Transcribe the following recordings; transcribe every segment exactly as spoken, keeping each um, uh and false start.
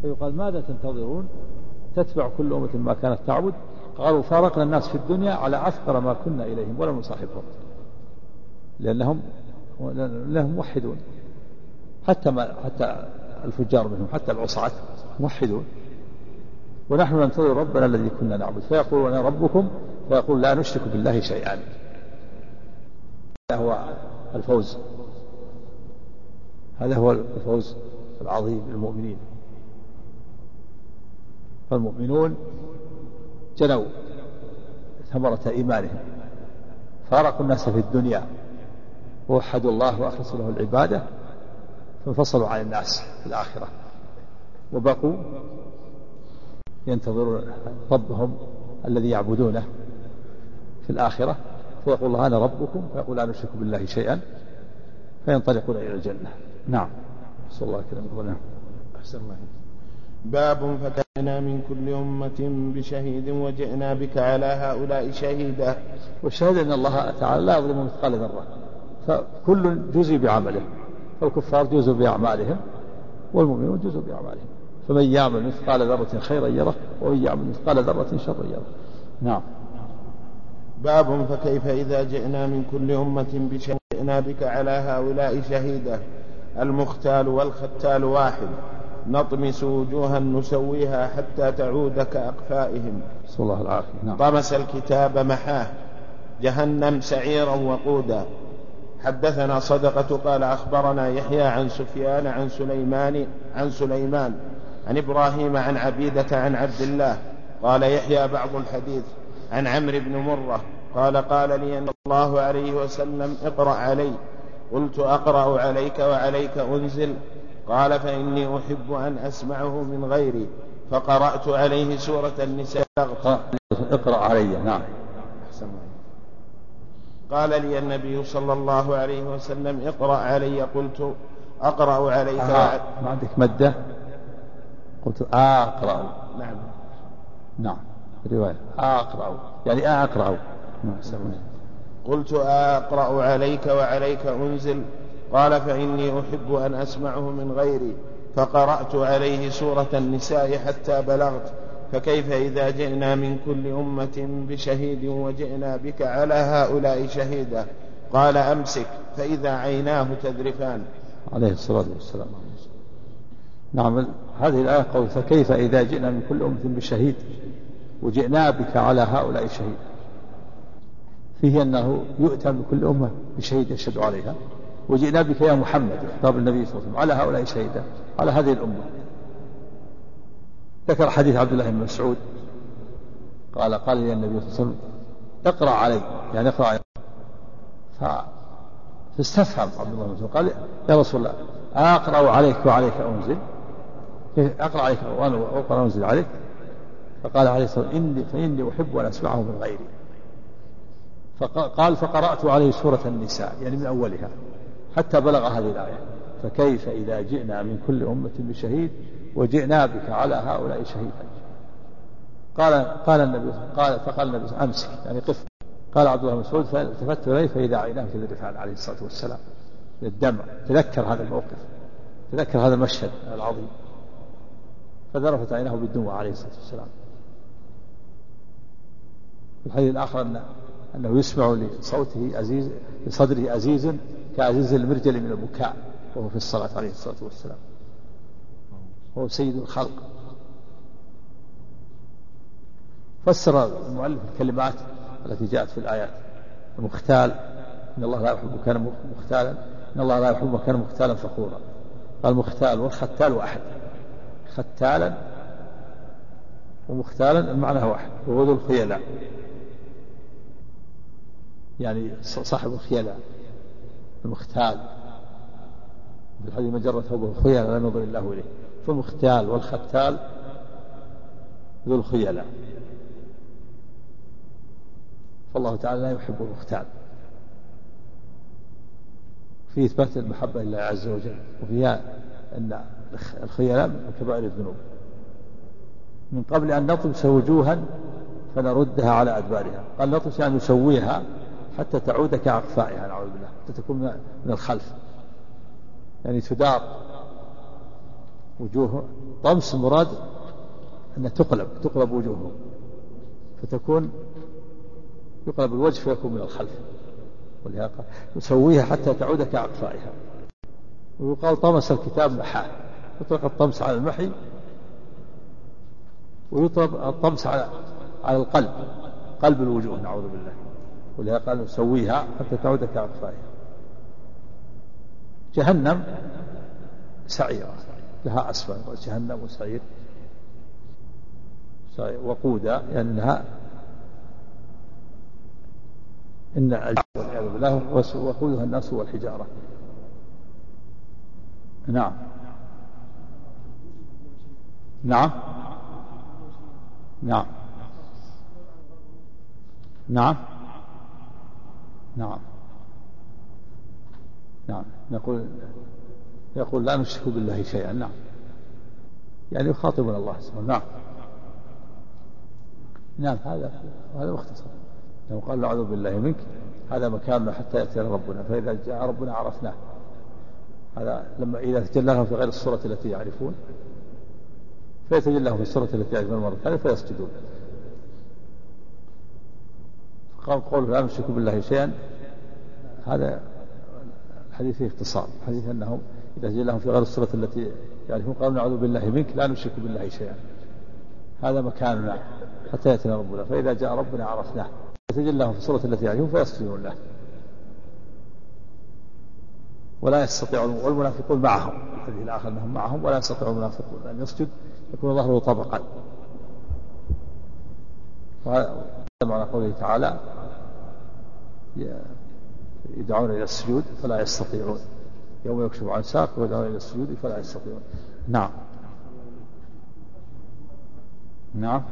فيقال ماذا تنتظرون؟ تتبع كل أمة ما كانت تعبد. قالوا فارقنا الناس في الدنيا على أفقر ما كنا إليهم ولم نصاحبهم، لأنهم لهم موحدون، حتى ما حتى الفجار منهم حتى العصاة موحدون، ونحن ننتظر ربنا الذي كنا نعبد. فيقول أنا ربكم، فيقول لا نشرك بالله شيئا. هذا هو الفوز، هذا هو الفوز العظيم للمؤمنين. فالمؤمنون جنوا ثمرة إيمانهم، فارقوا الناس في الدنيا ووحدوا الله وأخلصوا له العبادة، فانفصلوا عن الناس في الآخرة وبقوا ينتظرون ربهم الذي يعبدونه في الآخرة. فيقول الله أنا ربكم، فيقول لا نشرك بالله شيئا، فينطلقون إلى الجنة. نعم. صلى الله عليه وسلم. أحسن الله. باب فتحنا من كل أمة بشهيد وجئنا بك على هؤلاء شهيدا. والشهيد أن الله تعالى لا يظلم مثقال ذرة، فكل جزء بعمله، فالكفار جزء بأعمالهم والمؤمنون جزء بأعمالهم، فمن يعمل مثقال ذرة خيرا يره ومن يعمل مثقال ذرة شرا يره. نعم. باب فكيف إذا جئنا من كل أمة بشهيد جئنا بك على هؤلاء شهيدا. المختال والختال واحد، نطمس وجوها نسويها حتى تعود كأقفائهم. صلى الله العافية. نعم. طمس الكتاب محاه، جهنم سعيرا وقودا. حدثنا صدقة قال أخبرنا يحيى عن سفيان عن سليمان عن سليمان عن إبراهيم عن عبيدة عن عبد الله. قال يحيى بعض الحديث عن عمرو بن مرة قال قال لي أن الله عليه وسلم اقرأ علي. قلت أقرأ عليك وعليك أنزل؟ قال فإني أحب أن أسمعه من غيري، فقرأت عليه سورة النساء. اقرأ علي. نعم. قال لي النبي صلى الله عليه وسلم اقرأ علي. قلت أقرأ عليك آه. ما عندك مدة؟ قلت أقرأ. نعم. نعم رواية أقرأ يعني أقرأ. قلت أقرأ عليك وعليك أنزل؟ قال فإني أحب أن أسمعه من غيري، فقرأت عليه سورة النساء حتى بلغت فكيف إذا جئنا من كل أمة بشهيد وجئنا بك على هؤلاء شهيدا. قال أمسك، فإذا عيناه تذرفان. عليه الصلاة والسلام. نعم. هذه الآية قول فكيف إذا جئنا من كل أمة بشهيد وجئنا بك على هؤلاء شهيدا، فيه أنه يؤتى بكل أمة بشهيد يشهد عليها، وجئنا بك يا محمد خطاب النبي صلى الله عليه وسلم على هؤلاء شهيدا على هذه الأمة. ذكر حديث عبد الله بن مسعود قال قال لي النبي صلى الله عليه وسلم اقرأ علي يعني اقرأ علي. فاستفهم عبد الله بن مسعود قال يا رسول الله أقرأ عليك وعليك أنزل؟ أقرأ عليك وأنا أقرأ أنزل عليك؟ فقال عليه الصلاة والسلام إني فإني أحب أن أسمعه من غيري. فقال فقرأت عليه سورة النساء يعني من أولها حتى بلغ هذه الآية فكيف إذا جئنا من كل أمة بشهيد وجئنا بك على هؤلاء شهيدا. قال قال النبي قال فقال النبي أمسك يعني قف. قال عبد الله بن مسعود فالتفت إليه فإذا عيناه تذرفان عليه الصلاة والسلام للدمع. تذكر هذا الموقف، تذكر هذا المشهد العظيم، فذرفت عيناه بالدموع عليه الصلاة والسلام. في الحديث الآخر أن أنه يسمع لصوته أزيز لصدره أزيز كأزيز المرجل من البكاء وهو في الصلاة عليه الصلاة والسلام، هو سيد الخلق. فسر المؤلف الكلمات التي جاءت في الآيات. المختال إن الله لا يحب كان مختالا، إن الله لا يحب كان مختالا فخورا. قال المختال والختال واحد، ختالا ومختالا المعنى واحد، وهو ذو الخيلاء يعني صاحب الخيلاء. المختال بالحديث من جر ثوبه خيلاء لم ينظر الله إليه. فالمختال والختال ذو الخيلاء، فالله تعالى لا يحب المختال. في إثبات المحبة لله عز وجل، وفيها أن الخيلاء من كبائر الذنوب. من قبل أن نطمس وجوها فنردها على أدبارها. قال نطمس يعني نسويها حتى تعود كأقفائها نعوذ بالله، حتى تكون من الخلف يعني تدار وجوه طمس مراد أن تقلب تقلب وجوههم فتكون يقلب الوجه فيكون من الخلف، ولهذا يسويها حتى تعود كأقفائها. ويقال طمس الكتاب محاه، يطلق الطمس على المحي ويطلق الطمس على على القلب، قلب الوجوه نعوذ بالله، ولهذا قال يسويها حتى تعود كأقفائها. جهنم سعيرة لها أسفل، جهنم وسعير وقودا يعني لها إن والعياذ بالله وقودها الناس والحجارة. نعم نعم نعم نعم نعم نعم نقول يقول لا نشرك بالله شيئا. نعم يعني يخاطبنا الله سبحانه. نعم نعم هذا هذا مختصر. لو قال نعوذ بالله منك هذا مكاننا حتى يأتي ربنا، فإذا جاء ربنا عرفناه. هذا لما إذا تجلى لهم في غير الصورة التي يعرفون فيتجلى لهم في الصورة التي يعرفون مرة ثانية فيسجدون. قال قول لا نشرك بالله شيئا هذا الحديث فيه اختصار. الحديث أنهم إذا تجلى لهم في غير الصورة التي يعرفون قالوا نعوذ بالله منك لا نشرك بالله شيئا، هذا مكاننا حتى يأتينا ربنا، فإذا جاء ربنا عرفناه. يتجلى لهم في الصورة التي يعرفون فيسجدون له ولا يستطيعون. والمنافقون معهم، الحديث الآخر أنهم معهم ولا يستطيع المنافقون أن يسجد، يكون ظهره طبقا. وهذا معنى قوله تعالى يدعون إلى السجود فلا يستطيعون، يوم يكشف عن ساق ويدعون إلى السجود فلا يستطيعون. نعم نعم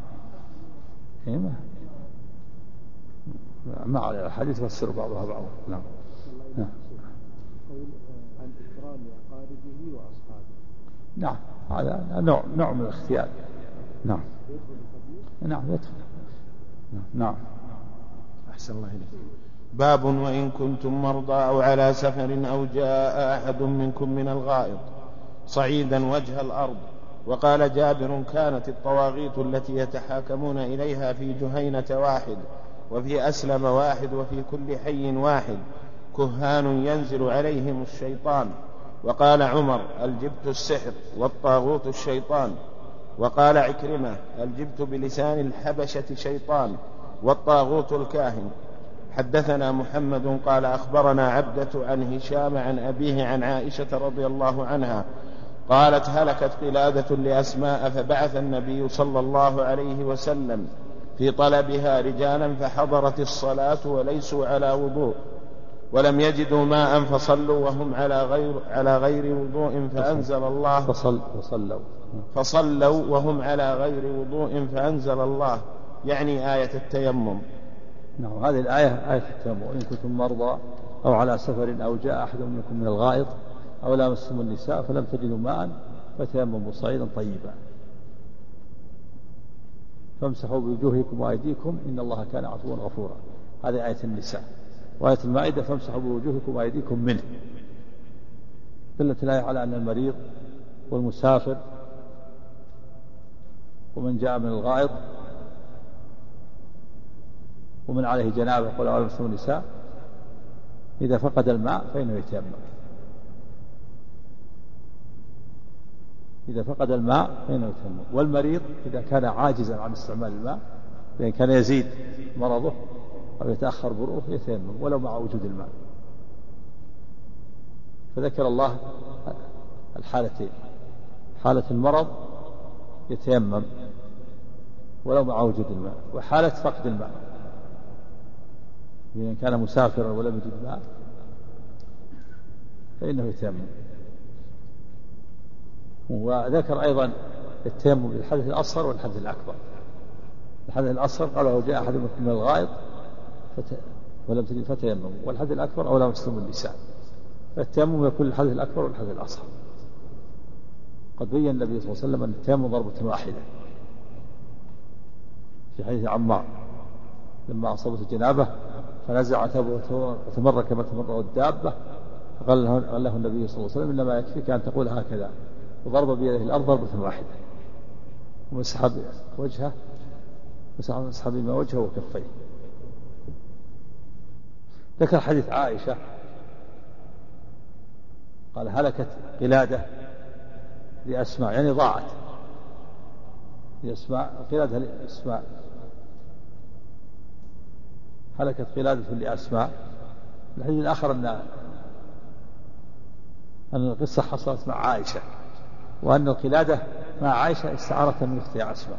ما على الحديث يفسر بعضها بعضا. نعم نعم عن إكرام أقاربه وأصحابه. نعم هذا نوع نوع من الاختيار. نعم نعم يدخل. نعم أحسن الله إليك. باب وإن كنتم مرضى أو على سفر أو جاء أحد منكم من الغائط صعيدا وجه الأرض. وقال جابر كانت الطواغيت التي يتحاكمون إليها في جهينة واحد وفي أسلم واحد وفي كل حي واحد كهان ينزل عليهم الشيطان. وقال عمر الجبت السحر والطاغوت الشيطان. وقال عكرمة الجبت بلسان الحبشة شيطان والطاغوت الكاهن. حدثنا محمد قال أخبرنا عبدة عن هشام عن أبيه عن عائشة رضي الله عنها قالت هلكت قلادة لأسماء فبعث النبي صلى الله عليه وسلم في طلبها رجالا فحضرت الصلاة وليسوا على وضوء ولم يجدوا ماء فصلوا وهم على غير على غير وضوء فأنزل الله فصل فصلوا فصلوا وهم على غير وضوء فأنزل الله يعني آية التيمم. نعم هذه الآية آية التيمم. إن كنتم مرضى أو على سفر أو جاء أحد منكم من الغائط أو لامستم النساء فلم تجدوا ماء فتيمموا صعيدا طيبا فامسحوا بوجوهكم وأيديكم إن الله كان عفوا غفورا. هذه آية النساء. وآية المائدة فامسحوا بوجوهكم وأيديكم منه. دلت الآية على أن المريض والمسافر ومن جاء من الغائط ومن عليه جنابه قل أو لامستم النساء إذا فقد الماء فإنه يتيمم. إذا فقد الماء فإنه يتيمم. والمريض إذا كان عاجزا عن استعمال الماء لأن كان يزيد مرضه أو يتأخر برؤه يتيمم ولو مع وجود الماء. فذكر الله الحالتين، حالة المرض يتيمم ولو مع وجود الماء، وحالة فقد الماء إذا كان مسافرا ولم يجد ماء فإنه يتيمم. وذكر أيضا التيمم بالحدث الأصغر والحدث الأكبر. الحدث الأصغر قال له جاء أحد من الغائط فت... ولم تجد فتيمم، والحدث الأكبر أو لامستم النساء. فالتيمم يكون الحدث الأكبر والحدث الأصغر. قد بين النبي صلى الله عليه وسلم أن التيمم ضربة واحدة في حديث عمار لما أصابت الجنابة فنزع ثوبه وتمر كما تمر الدابة فقال له, له النبي صلى الله عليه وسلم إنما يكفيك أن تقول هكذا وضرب بيده الأرض ضربة واحدة ومسح وجهه مسح بما وجهه وكفيه. ذكر حديث عائشة قال هلكت قلادة لأسماء يعني ضاعت لأسماء قلادة لأسماء هلكت قلادة لأسماء. الحديث الآخر أن أن القصة حصلت مع عائشة وأن القلادة مع عائشة استعارة من أختها أسماء.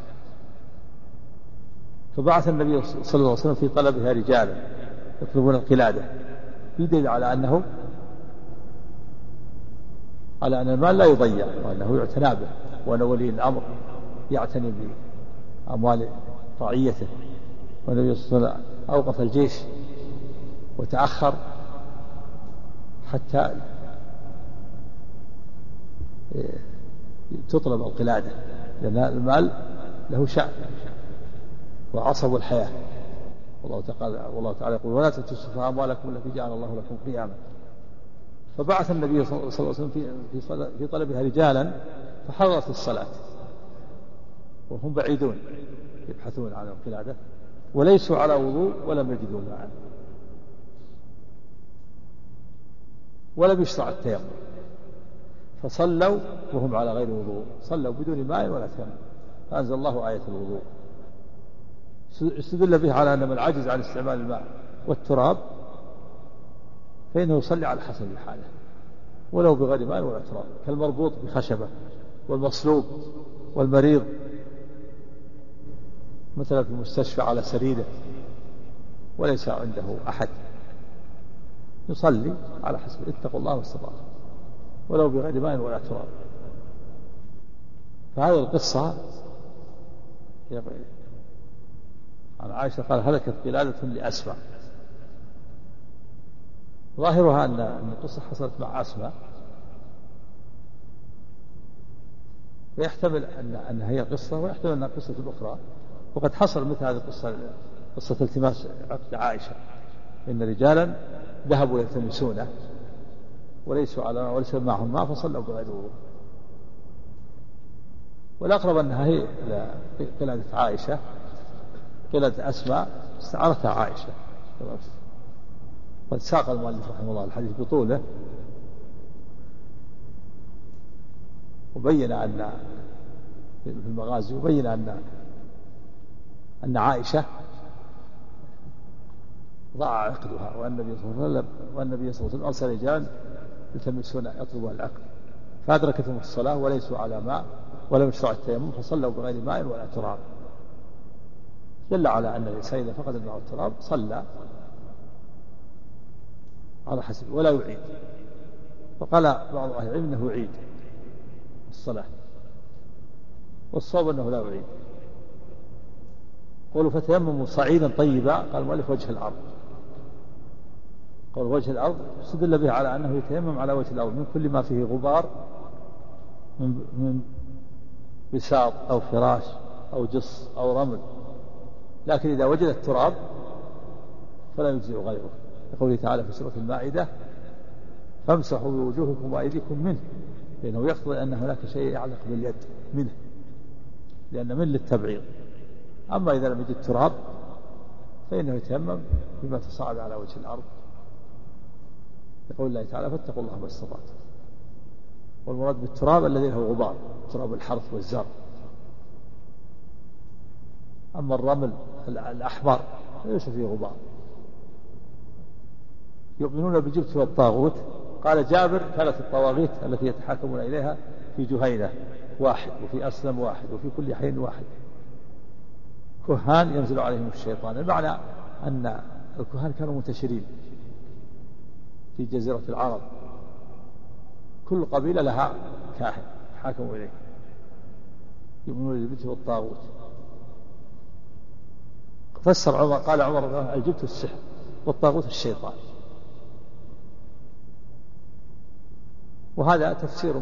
فبعث النبي صلى الله عليه وسلم في طلبها رجالا يطلبون القلادة يدل على أنه على أن المال لا يضيع وأنه يعتنى به وأن ولي الأمر يعتني بأموال رعيته. والنبي صلى الله عليه وسلم أوقف الجيش وتأخر حتى تطلب القلادة لأن المال له شأن وعصب الحياة. والله تعالى والله تعالى يقول ولا تتسفوا أموالكم التي جعل الله لكم قياما. فبعث النبي صلى الله عليه وسلم في في طلبها رجالا فحضرت الصلاة وهم بعيدون يبحثون عن القلادة وليسوا على وضوء ولم يجدوا ماء ولم يشرع التيمم فصلوا وهم على غير وضوء صلوا بدون ماء ولا تيمم فأنزل الله آية الوضوء. استدل به على أن من عجز عن استعمال الماء والتراب فإنه يصلي على حسب حاله ولو بغير ماء ولا تراب كالمربوط بخشبة والمصلوب والمريض مثلا في المستشفى على سريره وليس عنده أحد يصلي على حسب اتقوا الله واستطاعوا ولو بغير ماء ولا تراب. فهذه القصة عن عائشة قال هلكت قلادة لأسماء ظاهرها أن القصة حصلت مع أسماء ويحتمل أن أنها هي قصة ويحتمل أنها قصة أخرى. وقد حصل مثل هذه القصة قصة التماس عقد عائشة إن رجالا ذهبوا يلتمسونه وليسوا على وليس معهم ماء فصلوا بغير وضوء. والأقرب أنها هي قلادة عائشة قلادة أسماء استعارتها عائشة. قد ساق المؤلف رحمه الله الحديث بطوله وبين أن في المغازي وبين أن أن عائشة ضاع عقدها والنبي صلى الله عليه وسلم والنبي صلى الله عليه وسلم أرسل رجال يلتمسون يطلبون العقد فأدركتهم الصلاة وليسوا على ماء ولم يشرع التيمم فصلوا بغير ماء ولا تراب. دل على أن الإنسان إذا فقد الماء والتراب صلى على حسب ولا يعيد. وقال بعض أهل العلم أنه يعيد الصلاة والصواب أنه لا يعيد. قالوا فتيمموا صعيدا طيبا قال المؤلف وجه الأرض قال وجه الأرض استدل به على أنه يتيمم على وجه الأرض من كل ما فيه غبار من من بساط أو فراش أو جص أو رمل لكن إذا وجد التراب فلا يجزئ غيره. يقول تعالى في سورة المائدة فامسحوا بوجوهكم وأيديكم منه لأنه يقتضي أن هناك شيء يعلق باليد منه لأن من للتبعيض. أما إذا لم يجد تراب فإنه يتيمم بما تصاعد على وجه الأرض. يقول الله تعالى فاتقوا الله ما استطعتم. والمراد بالتراب الذي له غبار تراب الحرث والزرع. أما الرمل الأحمر ليس فيه غبار. يؤمنون بالجبت والطاغوت. قال جابر كانت الطواغيت التي يتحاكمون إليها في جهينة واحد وفي أسلم واحد وفي كل حين واحد كهان ينزل عليهم الشيطان. المعنى أن الكهان كانوا منتشرين في جزيرة العرب كل قبيلة لها كاهن حاكموا إليه يؤمنون بالجبت والطاغوت. فسر عمر قال عمر الجبت السحر والطاغوت الشيطان. وهذا تفسير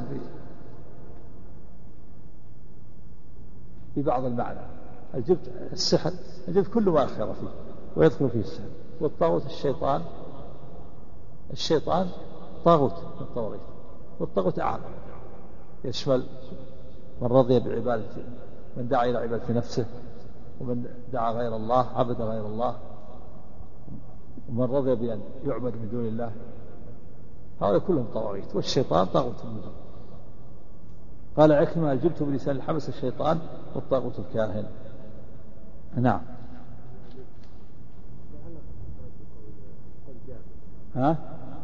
ببعض المعنى. الجبت السحر الجبت كل ما خير فيه ويدخل فيه السحر. والطاغوت الشيطان الشيطان طاغوت من الطواغيت والطاغوت أعظم يشمل من رضي بعبادة من دعا إلى عبادة نفسه، ومن دعا غير الله عبد غير الله، ومن رضي بأن يعبد من دون الله، هؤلاء كلهم طواغيت، والشيطان طاغوت منهم. قال عكرمة جبت بلسان الحبس الشيطان والطاغوت الكاهن. نعم. ها؟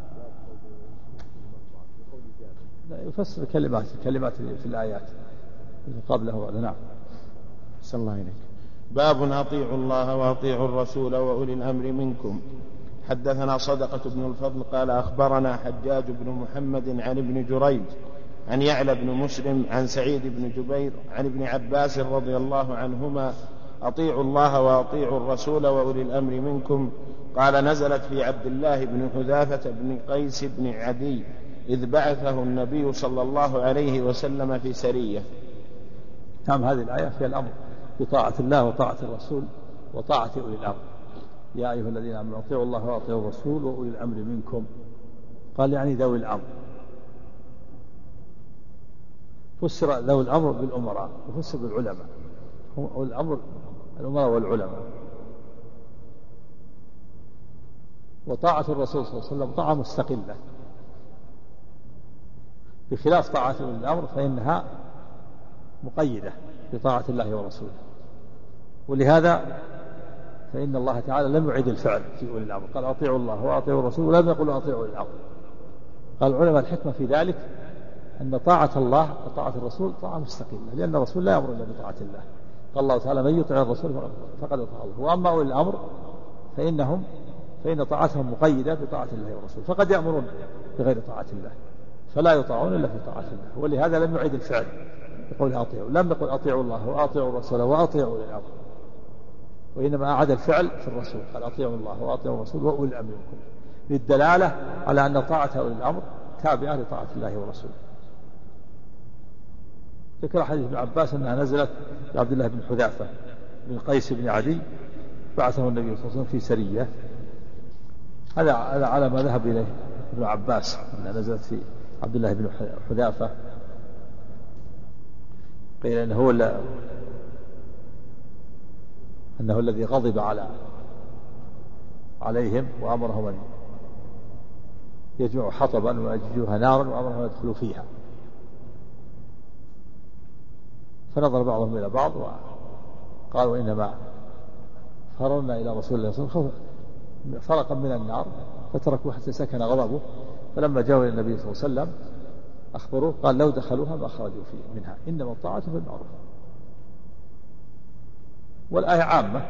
لا يفسر كلمات كلمات في الآيات قبله بعد. نعم. صلى الله عليك. باب أطيعوا الله وأطيعوا الرسول وأولي الأمر منكم. حدثنا صدقة بن الفضل قال أخبرنا حجاج بن محمد عن ابن جريج عن يعلى بن مسلم عن سعيد بن جبير عن ابن عباس رضي الله عنهما أطيعوا الله وأطيعوا الرسول وأولي الأمر منكم. قال نزلت في عبد الله بن حذافة بن قيس بن عدي إذ بعثه النبي صلى الله عليه وسلم في سرية. نعم. هذه الآية فيها الأمر بطاعة الله وطاعة الرسول وطاعة أولي الأمر. يا أيها الذين آمنوا أطيعوا الله وأطيعوا الرسول وأولي الأمر منكم. قال يعني ذوي الأمر. فسر ذوي الأمر بالأمراء وفسر بالعلماء. هم الأمر الأمراء والعلماء. وطاعة الرسول صلى الله عليه وسلم طاعة مستقلة بخلاف طاعة أولي الأمر فإنها مقيدة بطاعة الله ورسوله. ولهذا فإن الله تعالى لم يعد الفعل في أولي الأمر، قال أطيعوا الله وأطيعوا الرسول ولم يقل أطيعوا أولي الأمر. قال العلماء الحكمة في ذلك أن طاعة الله وطاعة الرسول طاعة مستقلة، لأن الرسول لا يأمر إلا بطاعة الله. قال الله تعالى من يطع الرسول فقد أطاع الله. وأما أولي الأمر فإنهم فإن طاعتهم مقيدة بطاعة الله ورسوله، فقد يأمرون بغير طاعة الله فلا يطاعون إلا في طاعة الله. ولهذا لم يعد الفعل يقول أطيعوا، لم يقل أطيعوا الله وأطيعوا الرسول وأطيعوا أولي الأمر، وإنما أعاد الفعل في الرسول قال أطيعوا الله وأطيعوا الرسول وأولي الأمر منكم، للدلالة على أن طاعة أولي الأمر تابعة لطاعة الله ورسوله. ذكر حديث ابن عباس أنها نزلت لعبد الله بن حذافة بن قيس بن عدي بعثه النبي صلى الله عليه وسلم في سرية. هذا على ما ذهب إليه ابن عباس أنها نزلت في عبد الله بن حذافة. قيل أنه هو أنه الذي غضب على عليهم وأمرهم أن يجمعوا حطبا ويججوها نارا وأمرهم أن يدخلوا فيها، فنظر بعضهم إلى بعض وقالوا إنما فررنا إلى رسول الله صلى الله عليه وسلم فرقا من النار فتركوا حتى سكن غضبه، فلما جاءوا إلى النبي صلى الله عليه وسلم أخبروه قال لو دخلوها ما خرجوا فيه منها إنما الطاعة في المعروف. والآية عامة.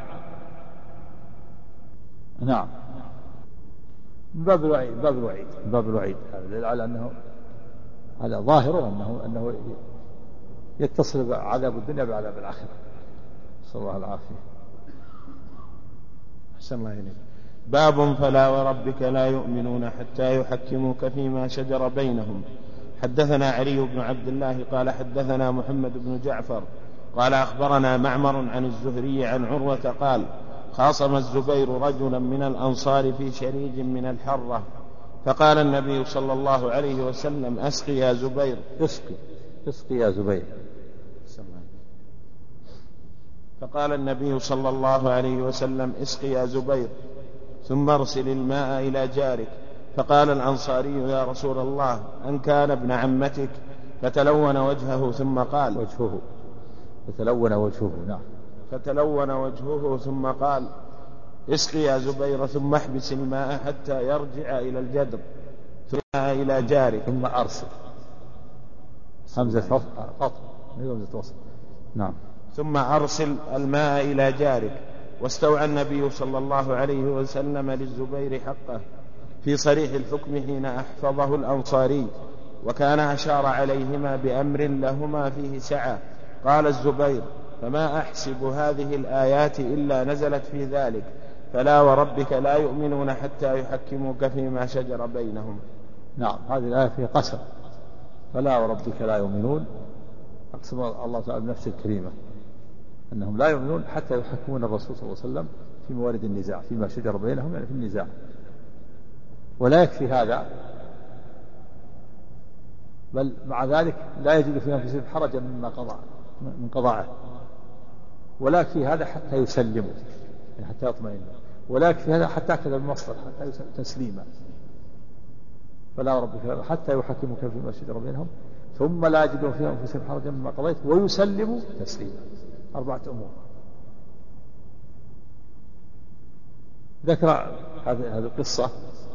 نعم. من باب الوعيد من باب الوعيد من باب الوعيد هذا على أنه على ظاهره أنه أنه يتصل بعذاب الدنيا بعذاب الآخرة. صلى الله العافية. أحسن الله إليك. باب فلا وربك لا يؤمنون حتى يحكموك فيما شجر بينهم. حدثنا علي بن عبد الله قال حدثنا محمد بن جعفر قال أخبرنا معمر عن الزهري عن عروة قال خاصم الزبير رجلا من الأنصار في شريج من الحرة فقال النبي صلى الله عليه وسلم أسقي يا زبير. اسقي اسقي يا زبير. فقال النبي صلى الله عليه وسلم اسقي يا زبير ثم ارسل الماء إلى جارك. فقال الأنصاري يا رسول الله أن كان ابن عمتك؟ فتلون وجهه ثم قال وجهه فتلون وجهه نعم فتلون وجهه ثم قال اسقي يا زبير ثم احبس الماء حتى يرجع إلى الجدر ثم إلى جارك ثم أرسل همزة قطع همزة وصل. نعم. ثم أرسل الماء إلى جارك. واستوعى النبي صلى الله عليه وسلم للزبير حقه في صريح الحكم حين أحفظه الأنصاري، وكان أشار عليهما بأمر لهما فيه سعة. قال الزبير فما أحسب هذه الآيات إلا نزلت في ذلك فلا وربك لا يؤمنون حتى يحكموك فيما شجر بينهم. نعم. هذه الآية فيها قسم فلا وربك لا يؤمنون. أقسم الله تعالى بنفسه الكريمة أنهم لا يؤمنون حتى يحكمون الرسول صلى الله عليه وسلم في موارد النزاع فيما شجر بينهم يعني في النزاع. ولا يكفي هذا بل مع ذلك لا يجد في أنفسهم حرجا مما قضى من قضائه، ولا في هذا حتى يسلموا يعني حتى يطمئنوا، ولا في هذا حتى كذا المصدر حتى تسليما. فلا ربك حتى يحكموك فيما شجر بينهم ثم لا يجدون في أنفسهم حرجا مما قضيت ويسلموا تسليما. أربعة أمور ذكر هذه القصة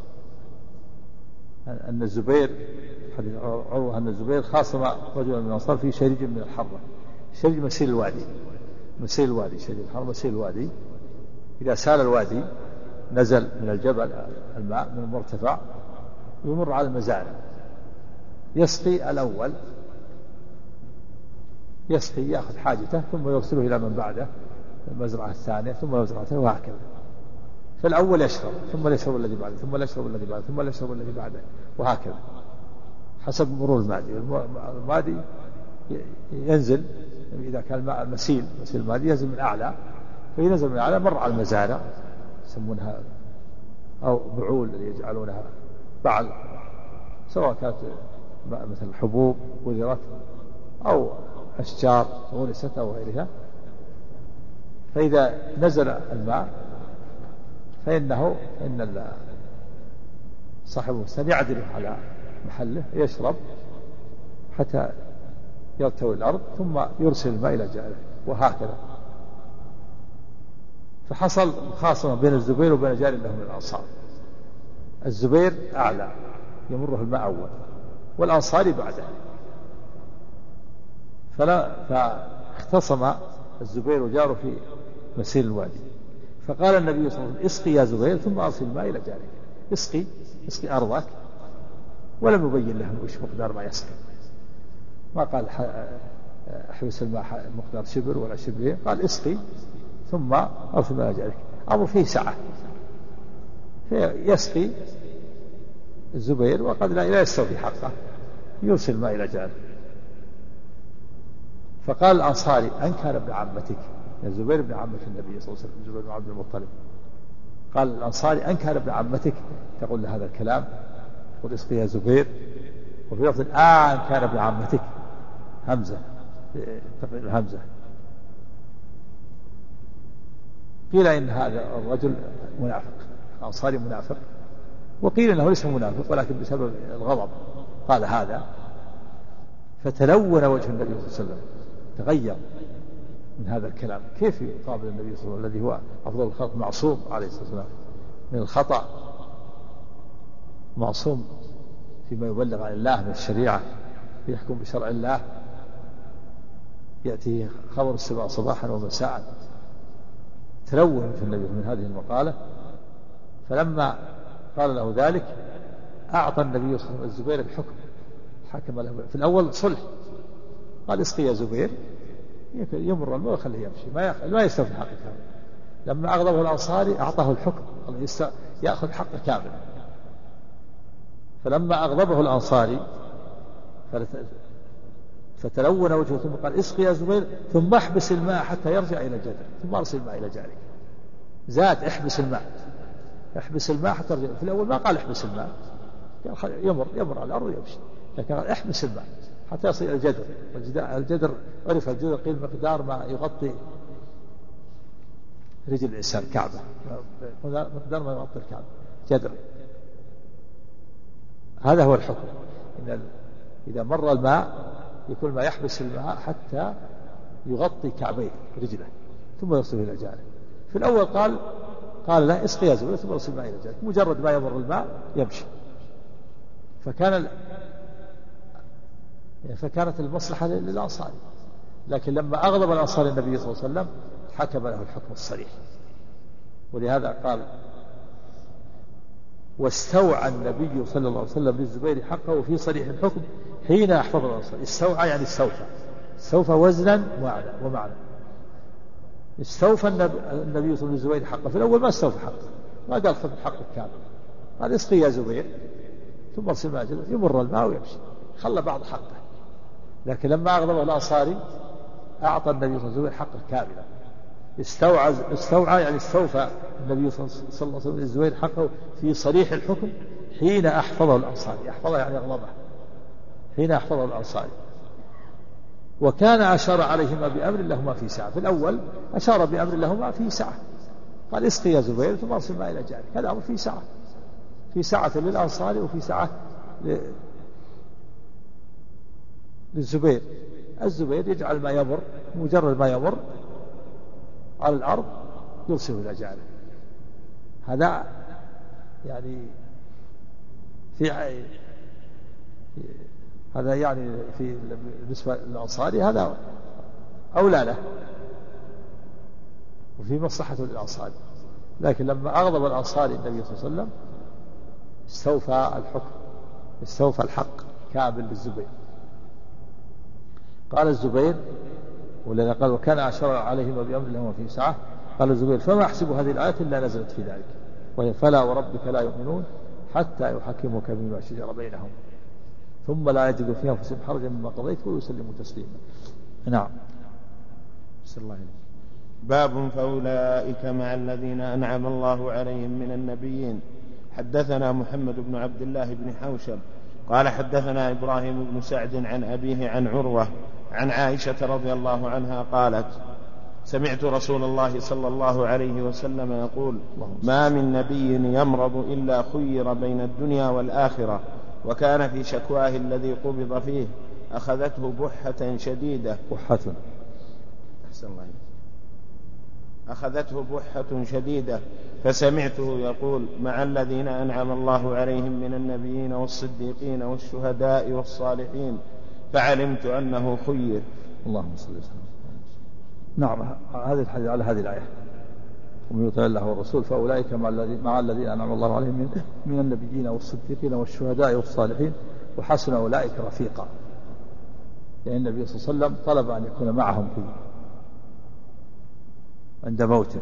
أن الزبير حديث عروة أن الزبير خاصم رجلا من الأنصار في شريج من الحرة. شريج مسيل الوادي، مسيل الوادي شريج الحرة مسيل الوادي. إذا سال الوادي نزل من الجبل الماء من المرتفع يمر على المزارع، يسقي الأول يسقي يأخذ حاجته ثم يرسله إلى من بعده المزرعة الثانية ثم المزرعة وهكذا. فالأول يشرب ثم يشرب الذي بعده ثم يشرب الذي بعده ثم يشرب الذي بعده وهكذا حسب مرور المادي. المادي ينزل إذا كان الماء مسيل مسيل المادي ينزل من أعلى، فينزل من أعلى مر على المزارع يسمونها أو بعول اللي يجعلونها بعل، سواء كانت مثل الحبوب وذرت أو أشجار غرست أو غيرها. فإذا نزل الماء فإنه إن صاحب البستان يعدل على محله يشرب حتى يرتوي الأرض ثم يرسل الماء إلى جاره وهكذا. فحصل مخاصمة بين الزبير وبين جار له من الأنصار. الزبير أعلى يمره الماء أول والأنصاري بعده، فلا فاختصم الزبير وجاره في مسير الوادي. فقال النبي صلى الله عليه وسلم اسقي يا زبير ثم أرسل الماء إلى جارك. اسقي اسقي أرضك، ولم يبين لهم وش مقدار ما يسقي. ما قال احبس الماء مقدار شبر ولا شبرين، قال اسقي ثم أرسل الماء إلى جارك. أمر فيه سعة، فيسقي الزبير وقد لا يستوفي حقه يرسل الماء إلى جاره. فقال الأنصاري أن كان ابن عمتك يا زبير ابن عمة النبي صلى الله عليه وسلم زبير بن عبد المطلب. قال الأنصاري أن كان ابن عمتك تقول له هذا الكلام، قل اسقي يا زبير. وفي لفظ آه أن كان ابن عمتك همزة تقريبا همزة. قيل إن هذا الرجل منافق، الأنصاري منافق، وقيل إنه ليس منافق ولكن بسبب الغضب قال هذا. فتلون وجه النبي صلى الله عليه وسلم، تغير من هذا الكلام. كيف يقابل النبي صلى الله عليه وسلم الذي هو أفضل الخلق معصوم عليه الصلاة والسلام من الخطأ، معصوم فيما يبلغ عن الله من الشريعة، يحكم بشرع الله، يأتي خبر السبع صباحا ومساء. تلون في النبي من هذه المقالة. فلما قال له ذلك أعطى النبي صلى الله عليه وسلم الزبير الحكم، حكم له في الأول صلح، قال اسقي يا زبير يمر الماء وخليه يمشي ما ما يستوفي حقه كامل. لما أغضبه الأنصاري أعطاه الحكم يأخذ حقه كامل. فلما أغضبه الأنصاري فتلون وجهه ثم قال اسقي يا زبير ثم احبس الماء حتى يرجع إلى الجدر ثم أرسل الماء إلى جارك. زاد احبس الماء، احبس الماء حتى يرجع. في الأول ما قال احبس الماء، يمر يمر على الأرض ويمشي، لكن قال احبس الماء حتى يصل إلى الجدر. الجدر عرف الجدر قيل مقدار ما يغطي رجل الإنسان كعبة، مقدار ما يغطي الكعبة جدر. هذا هو الحكم، إن إذا مر الماء يكون ما يحبس الماء حتى يغطي كعبيه رجله ثم يصل إلى جاره. في الأول قال قال لا اسقي يا زبير ثم يصل الماء إلى جاره، مجرد ما يمر الماء يمشي. فكان فكانت المصلحة للأنصاري. لكن لما أغضب الأنصاري النبي صلى الله عليه وسلم حكم له الحكم الصريح. ولهذا قال واستوعى النبي صلى الله عليه وسلم للزبير حقه في صريح الحكم حين أحفظ الأنصاري. استوعى يعني استوفى، استوفى وزنا ومعنى. استوفى النبي صلى الله عليه وسلم للزبير حقه. في الأول ما استوفى حقه، ما قال خذ حقك كامل، قال اسقي يا زبير ثم ارسل الماء يمر الماء ويمشي، خلى بعض حقه. لكن لما أغضبه الأنصاري أعطى النبي صلى الله عليه وسلم حقه كاملا. استوعى استوعى يعني استوفى النبي صلى الله عليه وسلم للزبير حقه في صريح الحكم حين أحفظه الأنصاري. أحفظه يعني أغضبه، حين أحفظه الأنصاري. وكان أشار عليهما بأمر لهما في سعة. في الأول أشار بأمر لهما في سعة، قال اسقي يا زبير ثم ارسل ما إلى جارك. هذا أمر في سعة، في سعة للأنصار وفي سعة للزبير. الزبير يجعل ما يمر، مجرد ما يمر على الأرض يرسله إلى جاره. هذا يعني في هذا يعني في بالنسبة للأنصاري هذا أولى له وفي مصلحة للأنصاري. لكن لما أغضب الأنصاري النبي صلى الله عليه وسلم استوفى الحكم، استوفى الحق كامل للزبير. قال الزبير والذي قال وكان أشار عليهما بأمر لهما في سعة، قال الزبير فما أحسب هذه الآية إلا نزلت في ذلك، وهي فلا وربك لا يؤمنون حتى يحكموك فيما شجر بينهم ثم لا يجدوا فيها أنفسهم حرجا مما قضيت ويسلموا تسليما. نعم. بسم الله. باب فأولئك مع الذين أنعم الله عليهم من النبيين. حدثنا محمد بن عبد الله بن حوشب قال حدثنا إبراهيم بن سعد عن أبيه عن عروة عن عائشة رضي الله عنها قالت سمعت رسول الله صلى الله عليه وسلم يقول ما من نبي يمرض إلا خير بين الدنيا والآخرة، وكان في شكواه الذي قبض فيه أخذته بحة شديدة بحة أحسن الله أخذته بحة شديدة فسمعته يقول مع الذين أنعم الله عليهم من النبيين والصديقين والشهداء والصالحين، فعلمت أنه خير. اللهم صل وسلم. نعم. هذه الحديث على هذه الآية ومن يطع الله والرسول فأولئك مع الذين أنعم الله عليهم من, من النبيين والصديقين والشهداء والصالحين وحسن أولئك رفيقا. يعني النبي صلى الله عليه وسلم طلب أن يكون معهم في عند موته.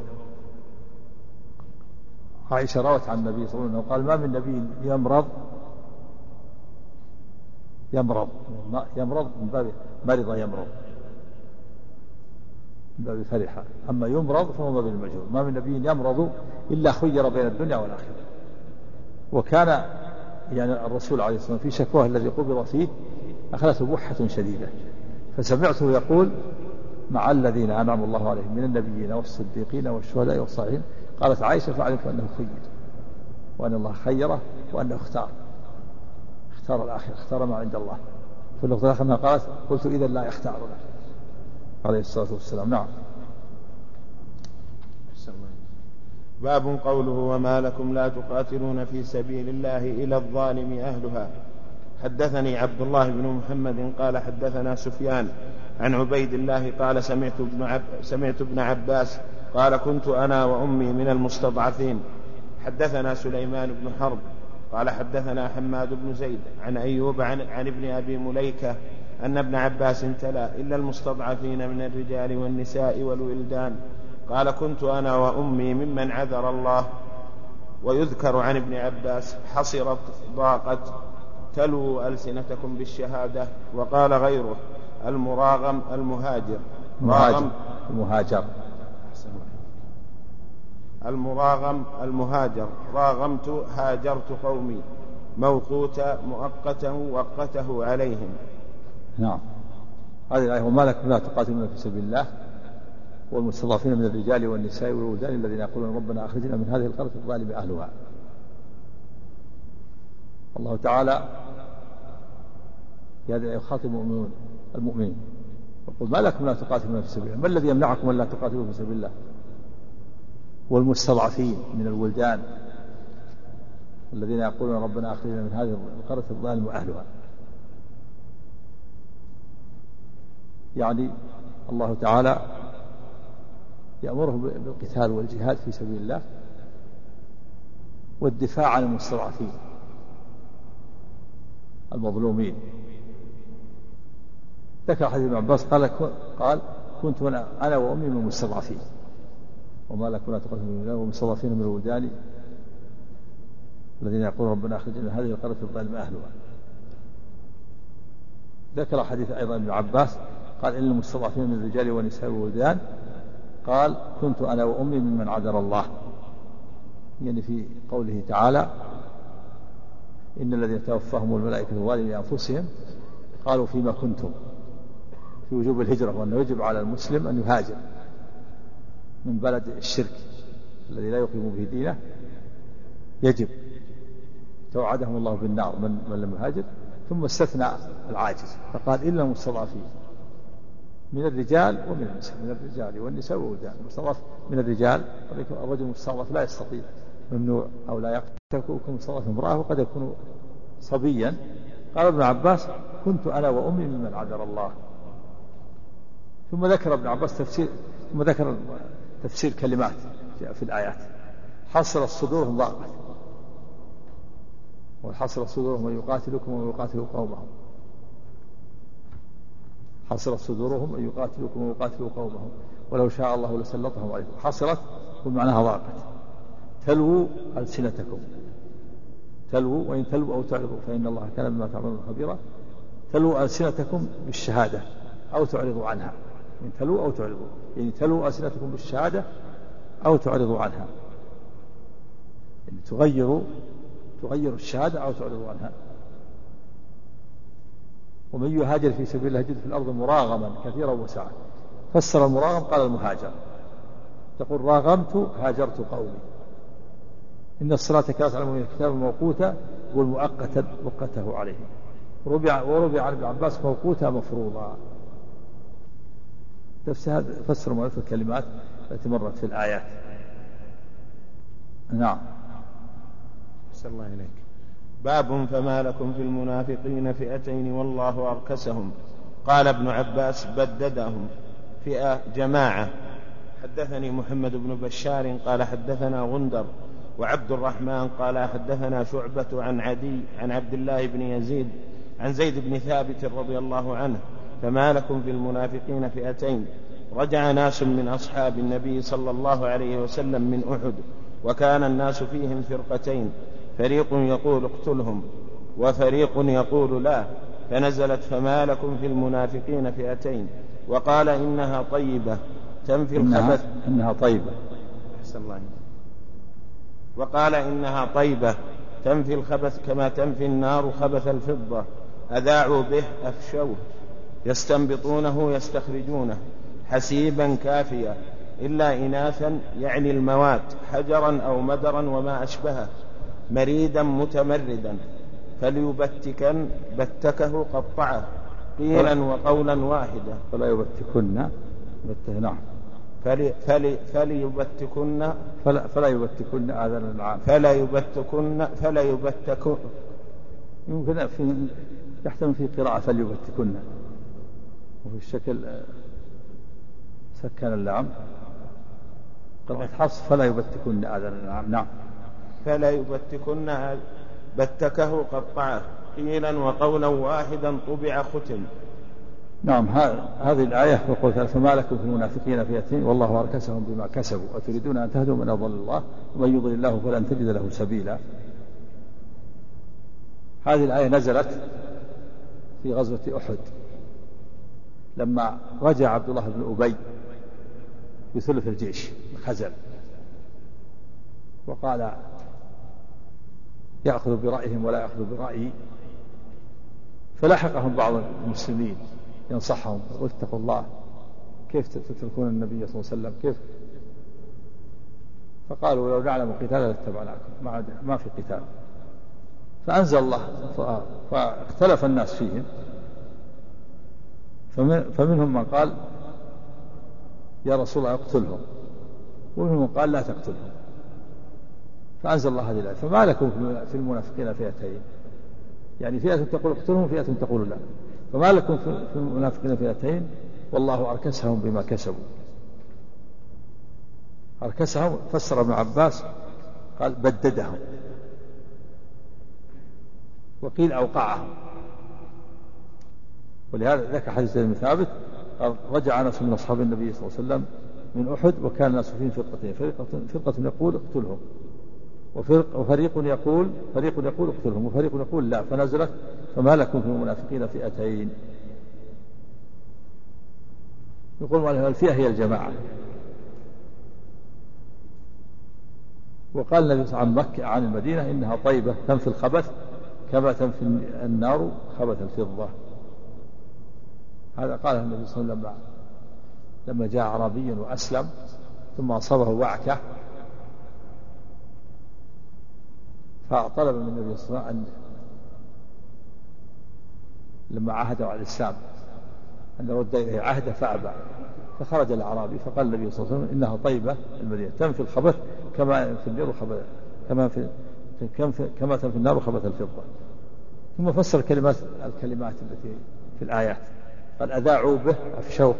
عائشة روت عن النبي صلى الله عليه وسلم قال ما من نبي يمرض يمرض يمرض من باب مرض يمرض من باب فرحة، أما يمرض فهو باب المجهول. ما من نبي يمرض إلا خير بين الدنيا والآخرة. وكان يعني الرسول عليه الصلاة والسلام في شكواه الذي قبض فيه أخذته بحة شديدة، فسمعته يقول مع الذين أنعم الله عليهم من النبيين والصديقين والشهداء والصالحين. قالت عائشة فعلمت أنه خير وأن الله خيره وأنه اختار اختار الآخر، اختار ما عند الله. في اللغة الآخرة قالت قلت إذا لا يختارنا عليه الصلاة والسلام. نعم. باب قوله وما لكم لا تقاتلون في سبيل الله إلى الظالم أهلها. حدثني عبد الله بن محمد قال حدثنا سفيان عن عبيد الله قال سمعت ابن, عب سمعت ابن عباس قال كنت أنا وأمي من المستضعفين. حدثنا سليمان بن حرب قال حدثنا حماد بن زيد عن أيوب عن, عن ابن أبي مليكة أن ابن عباس تلا إلا المستضعفين من الرجال والنساء والولدان. قال كنت أنا وأمي ممن عذر الله. ويذكر عن ابن عباس حصرت ضاقت تلو ألسنتكم بالشهادة. وقال غيره المراغم المهاجر مهاجر المهاجر المراغم المهاجر راغمت هاجرت قومي موقوتا مؤقتا وقته عليهم. نعم. هذه الآية وما لكم لا تقاتلون في سبيل الله والمستضعفين من الرجال والنساء والولدان الذين يقولون ربنا أخرجنا من هذه القرية الظالم أهلها. الله تعالى يخاطب المؤمنون المؤمنين يقول ما لكم لا تقاتلون في سبيل الله، ما الذي يمنعكم أن لا تقاتلوا في سبيل الله؟ والمستضعفين من الولدان الذين يقولون ربنا أخرجنا من هذه القرية الظالم أهلها. يعني الله تعالى يأمرهم بالقتال والجهاد في سبيل الله والدفاع عن المستضعفين المظلومين. ذكر حديث ابن عباس قال قال كنت أنا وأمي من المستضعفين وما لكم لا تقاتلون في سبيل الله والمستضعفين من الولدان الذين يقولون ربنا أخرجنا من هذه القرية الظالم أهلها. ذكر حديث أيضا ابن عباس قال إن المستضعفين من الرجال والنساء والولدان قال كنت أنا وأمي ممن عذر الله، يعني في قوله تعالى إن الذين توفاهم الملائكة ظالمي أنفسهم قالوا فيما كنتم في وجوب الهجرة، وأنه يجب على المسلم أن يهاجر من بلد الشرك الذي لا يقيم به دينه، يجب. توعدهم الله بالنار من, من لم يهاجر. ثم استثنى العاجز فقال إلا المستضعفين من الرجال ومن النساء، من الرجال والنساء والولدان. المستضعف من الرجال الرجل المستضعف لا يستطيع، ممنوع أو لا يقدر يكون مستضعف امرأة وقد يكون صبيا. قال ابن عباس كنت أنا وأمي ممن عذر الله. ثم ذكر ابن عباس تفسير ثم ذكر تفسير كلمات في الآيات: حصر صدورهم ضاقت، وحصر صدورهم أن يقاتلكم ويقاتلوا قومهم. حصرت صدورهم أن يقاتلوكم ويقاتلوا قومهم ولو شاء الله لسلطهم عليكم. حصرت ومعناها ضاقت. تلووا ألسنتكم، تلووا، وإن تلووا أو تعرضوا فإن الله كان بما تعملون خبيرا. تلووا ألسنتكم بالشهادة أو تعرضوا عنها. إن تلووا أو تعرضوا، يعني تلووا ألسنتكم بالشهادة أو تعرضوا عنها، يعني تغيروا تغيروا الشهادة أو تعرضوا عنها. ومن يهاجر في سبيل الله يجد في الأرض مراغما كثيرا وسعا. فسر المراغم قال المهاجر. تقول راغمت هاجرت قومي. إن الصلاة كانت على المؤمنين كتابا موقوتا، والمؤقتا وقته عليهم. وربع وربع عن ابن عباس موقوتا مفروضا. فسر مؤلف الكلمات التي مرت في الآيات. نعم. أحسن الله إليك. باب فما لكم في المنافقين فئتين والله أركسهم. قال ابن عباس بددهم فئة جماعة. حدثني محمد بن بشار قال حدثنا غندر وعبد الرحمن قال حدثنا شعبة عن عدي عن عبد الله بن يزيد عن زيد بن ثابت رضي الله عنه: فما لكم في المنافقين فئتين. رجع ناس من أصحاب النبي صلى الله عليه وسلم من أحد، وكان الناس فيهم فرقتين، فريق يقول اقتلهم وفريق يقول لا، فنزلت فما لكم في المنافقين فئتين، وقال إنها طيبة تنفي الخبث. إنها طيبة أحسن الله. وقال إنها طيبة تنفي الخبث كما تنفي النار خبث الفضة. أذاعوا به أفشوه، يستنبطونه يستخرجونه، حسيبا كافيا، إلا إناثا يعني الموات، حجرا أو مدرا وما أشبهه، مريدا متمردا، فليبتكن بتكه قطعه، قيلا وقولا واحدا. فلا يبتكن نعم فلي فلي فليبتكن فلا, فلا يبتكن آذان العام. فلا يبتكن فلا يبتكن يمكن في يحتمل في قراءة فليبتكن، وفي الشكل سكن اللام قراءة حفص فلا يبتكن آذان العام. نعم. فلا يبتكن بتكه قطعه، قيلا وقولا واحدا طبع ختم. نعم. هذه الآية وقول فما لكم في المنافقين فئتين والله أركسهم بما كسبوا أتريدون أن تهدوا من أضل الله ومن يضلل الله فلن تجد له سبيلا. هذه الآية نزلت في غزوة أحد لما رجع عبد الله بن أبي بثلث الجيش خزل، وقال يأخذ برأيهم ولا يأخذ برأيي، فلحقهم بعض المسلمين ينصحهم واتقوا الله، كيف تتركون النبي صلى الله عليه وسلم؟ كيف؟ فقالوا لو نعلم قتالا لاتبعناكم، ما ما في قتال. فأنزل الله فاختلف الناس فيهم، فمنهم من قال يا رسول الله اقتلهم، ومنهم من قال لا تقتلهم. فأنزل الله هذه الآية فما لكم في المنافقين فئتين، يعني فئة تقول اقتلهم وفئة تقول لا. فما لكم في المنافقين فئتين والله أركسهم بما كسبوا. أركسهم فسر ابن عباس قال بددهم، وقيل أوقعهم. ولهذا ذكر حديث ابن ثابت قال رجع ناس من أصحاب النبي صلى الله عليه وسلم من أحد وكان الناس فيهم فرقتين، فرقة, فرقة يقول اقتلهم وفريق يقول فريق يقول اقتلهم وفريق يقول لا، فنزلت فما لكم في المنافقين فئتين. يقول الفئة هي الجماعة. وقال النبي عن مكة عن المدينة إنها طيبة تنفي الخبث كما تنفي النار خبث الفضة. هذا قاله النبي صلى الله عليه وسلم لما جاء أعرابي وأسلم ثم أصابه وعكة، فطلب من النبي صلى الله عليه وسلم أن لما عهده على الإسلام أن رد إليه عهده فأبى، فخرج الأعرابي فقال النبي صلى الله عليه وسلم إنها طيبة المدينة تنفي الخبث كما في النار خبث كما في كما تنفي النار خبث الفضة. ثم فسر الكلمات الكلمات التي في الآيات قال أذاعوا به أفشوه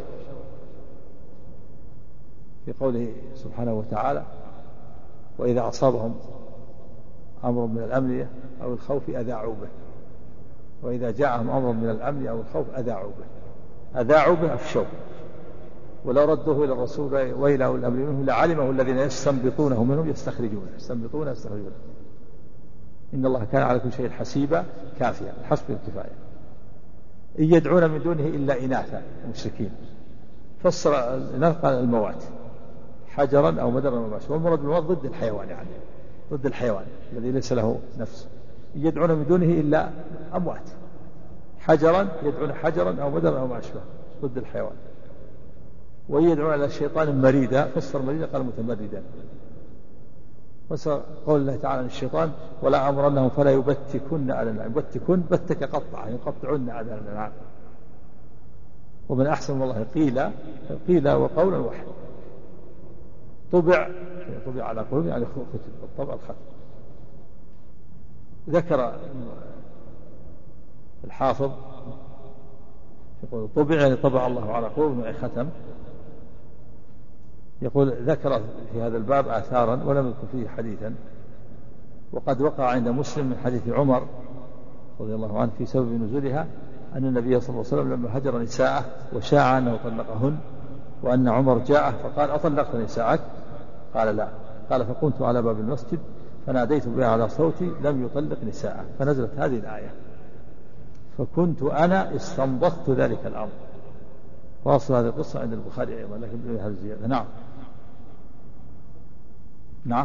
في قوله سبحانه وتعالى وإذا أصابهم أمر من الأمن أو الخوف أذاعوا به، وإذا جاءهم أمر من الأمن أو الخوف أذاعوا به. أذاعوا به أفشوه، ولو ردوه إلى الرسول وإلى أولي الأمر منهم لعلمه الذين يستنبطونه منهم يستخرجون يستنبطون يستخرجون إن الله كان على كل شيء حسيبا كافيا الحسب الكفاية. إن يدعون من دونه إلا إناثا المشركين. فسر الإناث قال الموات حجرا أو مدرا أو ماشيا، والمراد بالموات ضد الحيوان يعني ضد الحيوان الذي ليس له نفس. إن يدعون من دونه إلا أموات، حجرا يدعون حجرا أو مدرا أو ماشيا ضد الحيوان. وإن يدعون على الشيطان مريدا، فسر مريدا قال متمردا. فسر قول الله تعالى عن الشيطان ولا أمرنهم فلا يبتكن على النعم. يبتكن بتك قطع يقطعن على النعم. ومن أحسن والله قيل قيل وقولا واحد. طبع طبع على قلوب يعني ختم الطبع الختم. ذكر الحافظ يقول طبع يعني طبع الله على قلوب يعني ختم. يقول ذكر في هذا الباب آثارا ولم يذكر فيه حديثا، وقد وقع عند مسلم من حديث عمر رضي الله عنه في سبب نزولها أن النبي صلى الله عليه وسلم لما هجر نساءه وشاع أنه طلقهن وأن عمر جاءه فقال أطلقت نساءك؟ قال لا. قال فكنت على باب المسجد فناديت بها على صوتي لم يطلق نساءه، فنزلت هذه الآية فكنت أنا استنبطت ذلك الأمر. واصل هذه القصة عند البخاري أيضا لكن بدون هذه الزيادة. نعم نعم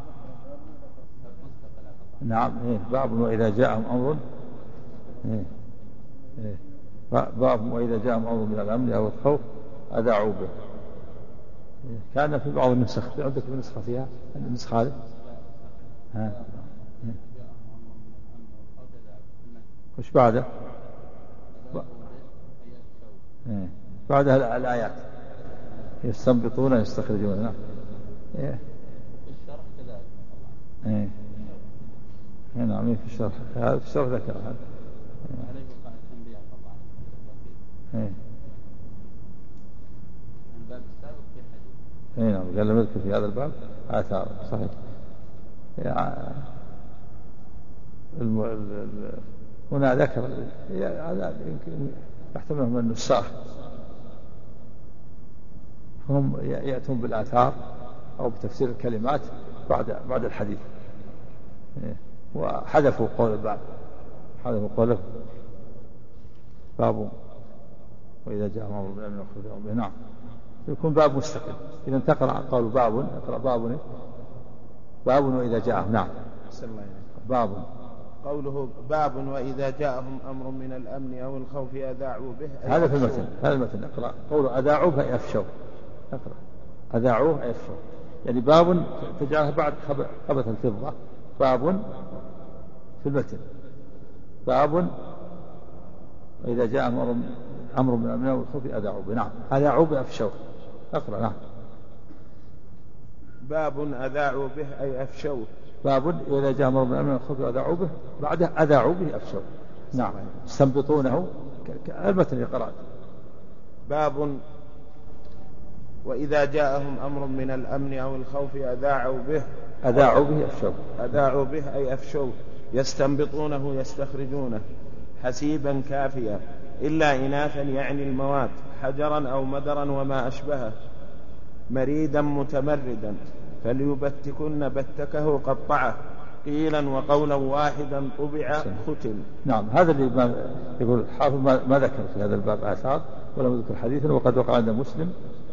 نعم إيه. باب وإذا جاءهم أمر إيه. إيه. باب وإذا جاءهم أمر من الأمن أو الخوف أذاعوا به. إيه. كان في بعض النسخ عندك نسخة فيها النسخة هذه ها إيه. وش بعده إيه. بعدها الآيات يستنبطون يستخرجون. نعم إيه. إيه. نعم في الشرح هذا في الشرح ذكر هذا إيه. إيه. نعم قال لم يذكر في هذا الباب آثار صحيح يعني الم... ال... هنا ذكر هذا يمكن يحتمل من النساخ هم يأتون بالآثار أو بتفسير الكلمات بعد بعد الحديث إيه. وحذفوا قول الباب حذفوا قوله باب وإذا جاء أمر من الأمن والخوف به. نعم يكون باب مستقل. إذا انتقل عن قول باب اقرأ باب باب وإذا جاءهم. نعم باب قوله باب وإذا جاءهم أمر من الأمن أو الخوف أذاعوا به هذا في المتن. هذا المتن اقرأ قوله أذاعوا به أفشوا. اقرأ أذاعوه أفشوا يعني باب تجعلها بعد خبث الفضة. باب في المتن باب وإذا جاء أمر أمر من الأمن والخوف أذاعوا به. نعم أذاعوا به أفشوا. اقرأ. نعم باب أذاعوا به أي أفشوا. باب وإذا جاء أمر من الأمن والخوف أذاعوا به بعده أذاعوا به أفشوا. نعم استنبطونه المتن يقرأ. باب وإذا جاءهم أمر من الأمن أو الخوف أذاعوا به أذاعوا به أفشوا. أذاعوا به أي أفشوا يستنبطونه يستخرجونه حسيبا كافيا إلا إناثا يعني الموات حجرا أو مدرا وما أشبهه مريدا متمردا فليبتكن بتكه قطعه قيلا وقولا واحدا طبع ختم. نعم هذا اللي يقول الحافظ ما ذكر في هذا الباب آثار ولم يذكر حديثا. وقد وقع عند مسلم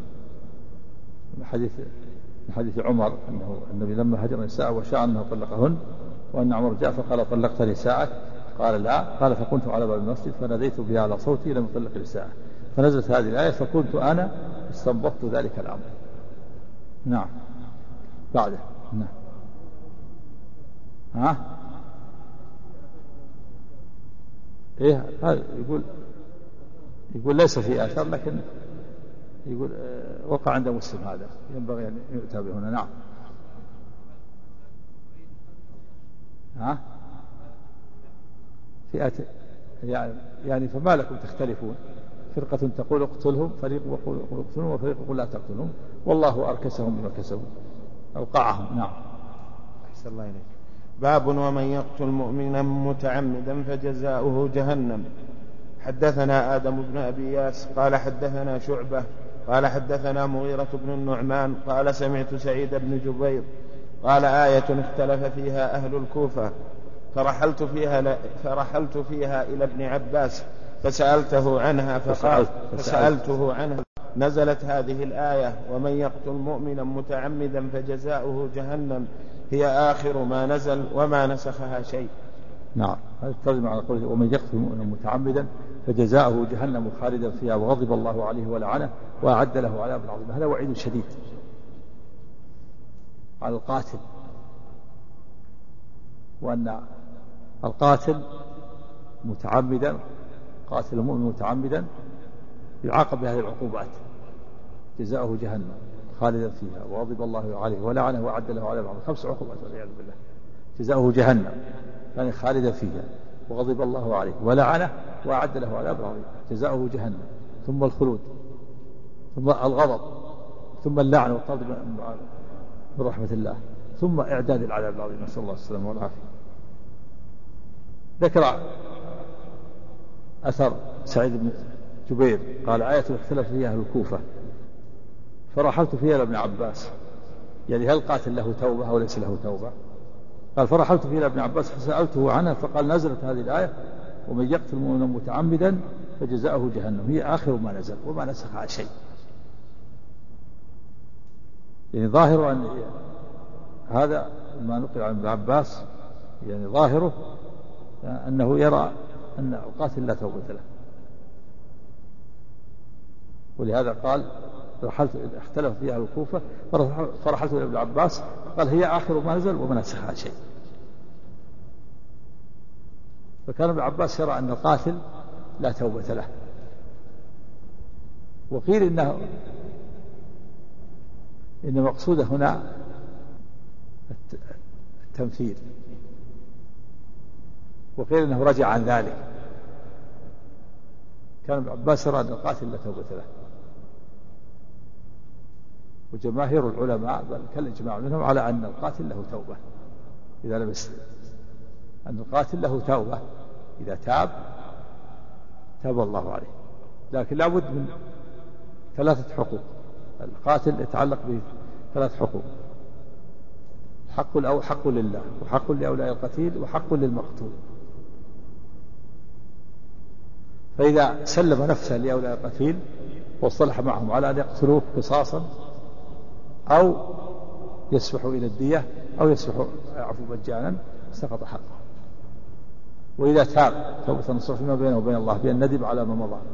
حديث حديث عمر أنه النبي لما هجر نساء وشاء أنه طلقهن وأن عمر جاء فقال طلقت نساءك؟ قال لا. قال فكنت على باب المسجد فناديت بها على صوتي لم يطلق نساءه فنزلت هذه الآية فكنت أنا استنبطت ذلك الأمر. نعم بعده. نعم. ها إيه هذا يقول يقول ليس في آثار، لكن يقول وقع عند مسلم، هذا ينبغي أن يؤتى به هنا. نعم. ها فئة يعني, يعني فما لكم تختلفون، فرقة تقول اقتلهم، فريق يقول اقتلهم، وفريق يقول لا تقتلهم، والله أركسهم بما كسبوا أوقعهم. نعم. أحسن الله إليك. باب ومن يقتل مؤمنا متعمدا فجزاؤه جهنم. حدثنا آدم بن أبي ياس قال حدثنا شعبة قال حدثنا مغيرة بن النعمان قال سمعت سعيد بن جبير قال آية اختلف فيها أهل الكوفة فرحلت فيها, فرحلت فيها إلى ابن عباس فسألته عنها فقال فسألته عنها نزلت هذه الآية ومن يقتل مؤمنا متعمدا فجزاؤه جهنم هي آخر ما نزل وما نسخها شيء. نعم. هذا الترجمة على قوله ومن يقتل مؤمنا متعمدا فجزاؤه جهنم خالدا فيها وغضب الله عليه ولعنه وأعد له عذابا عظيما. هذا وعيد شديد على القاتل، وأن القاتل متعمدا قاتل المؤمن متعمدا يعاقب بهذه العقوبات، جزاؤه جهنم خالدا فيها وغضب الله عليه ولعنه وأعد له عذابا عظيما. خمس عقوبات والعياذ بالله. جزاؤه جهنم يعني خالدا فيها وغضب الله عليه ولعنه وأعد له عذابا عظيما. جزاؤه جهنم، ثم الخلود، ثم الغضب، ثم اللعن والطرد من رحمة الله، ثم إعداد العذاب العظيم، نسأل الله السلامة والعافية. ذكر أثر سعيد بن جبير قال آية اختلف فيها أهل الكوفة فرحلت فيها لابن عباس، يعني هل قاتل له توبة أو ليس له توبة؟ قال فرحلت فيها لابن عباس فسألته عنها فقال نزلت هذه الآية ومن يقتل مؤمنا متعمدا فجزاؤه جهنم هي آخر ما نزل وما نسخها شيء. يعني ظاهر أن هذا ما نقل عن ابن عباس، يعني ظاهره أنه يرى أن القاتل لا توبة له، ولهذا قال رحلت اختلف فيها الكوفة فرحلت إلى ابن عباس قال هي آخر ما نزل وما نسخها شيء. فكان ابن عباس يرى أن القاتل لا توبة له، وقيل إنه إن مقصوده هنا التمثيل، وقيل إنه رجع عن ذلك. كان ابن عباس يرى أن القاتل لا توبة له، وجماهير العلماء بل كالإجماع منهم على أن القاتل له توبة إذا لم يسلم، أن القاتل له توبة إذا تاب تاب الله عليه، لكن لابد من ثلاثة حقوق. القاتل يتعلق بثلاث حقوق: حق الأول حق لله، وحق لأولياء القتيل، وحق للمقتول. فإذا سلم نفسه لأولياء القتيل واصطلح معهم على أن يقتلوه قصاصا أو يسفحوا إلى الدية أو يسفحوا عفو مجانا سقط حقه. وإذا تاب توبة نصوح فيما بينه وبين الله بأن ندم على ما مضى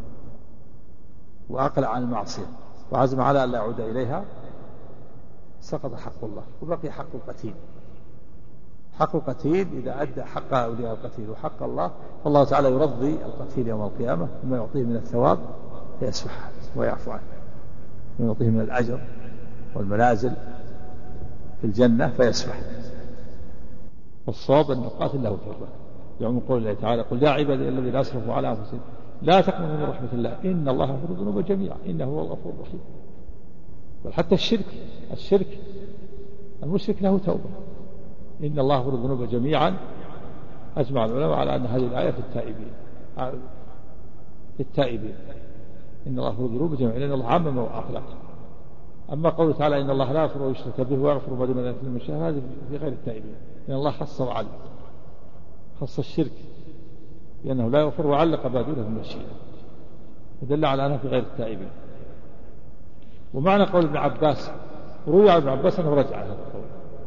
وأقلع عن المعصية وعزم على أن لا يعود إليها سقط حق الله، وبقي حق القتيل. حق القتيل إذا أدى حق أولياء القتيل وحق الله فالله تعالى يرضي القتيل يوم القيامة بما يعطيه من الثواب فيسفح ويعفو عنه، ويعطيه من الأجر والمنازل في الجنة فيسفح. والصواب أن القاتل له توبة، يعم قول الله تعالى: قل يا عبادي الذين أسرفوا على أنفسهم لا تقنطوا من رحمة الله إن الله يغفر الذنوب جميعا إنه هو الغفور الرحيم. بل حتى الشرك الشرك المشرك له توبة، إن الله يغفر الذنوب جميعا. أجمع العلماء على أن هذه الآية في التائبين في التائبين إن الله يغفر الذنوب جميعا لأن الله عمم وأخلق. أما قوله تعالى إن الله لا يغفر ويشرك به ويغفر ما دون ذلك لمن يشاء هذه في غير التائبين، لأن الله خص وعلق، خص الشرك لأنه لا يغفر وعلق ما دونه بالمشيئة، ودل على أنها في غير التائبين. ومعنى قول ابن عباس روي عن ابن عباس أنه رجع هذا القول،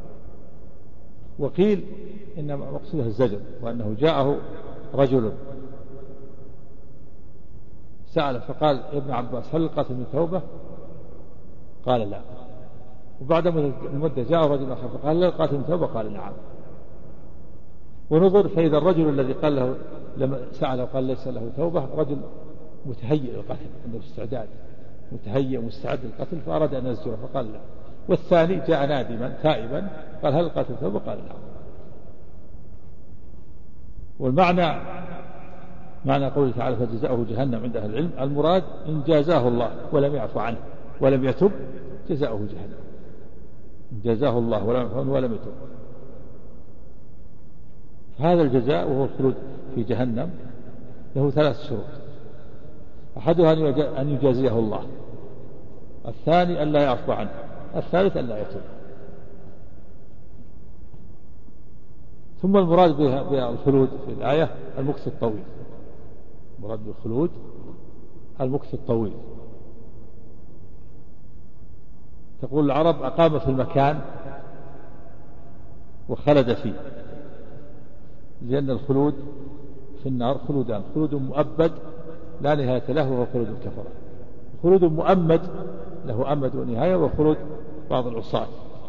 وقيل إن مقصوده الزجر، وأنه جاءه رجل سأل فقال ابن عباس هل القتل من توبة؟ قال لا. وبعد مدة جاء رجل آخر فقال هل القتل من توبة؟ قال نعم. ونظر فإذا الرجل الذي قال له لما سأله قال ليس له توبة رجل متهيئ للقتل، عنده استعداد، متهيئ مستعد للقتل، فأراد أن يزجره فقال لا. والثاني جاء نادما تائبا قال هل القتل توبة؟ قال نعم. والمعنى معنى قوله تعالى فجزاؤه جهنم عند أهل العلم، المراد إن جازاه الله ولم يعفو عنه ولم يتب جزاؤه جهنم، إن جازاه الله ولم يعفو عنه ولم يتب. هذا الجزاء وهو الخلود في جهنم له ثلاث شروط: أحدها أن يجازيه الله، الثاني أن لا يعفو عنه، الثالث أن لا يتوب. ثم المراد بالخلود في الآية المكث الطويل، المراد بالخلود المكث الطويل. تقول العرب أقام في المكان وخلد فيه، لأن الخلود في النار خلودان: خلود مؤبد لا نهاية له وهو خلود الكفرة، خلود مؤمد له أمد ونهاية، وخلود بعض العصاة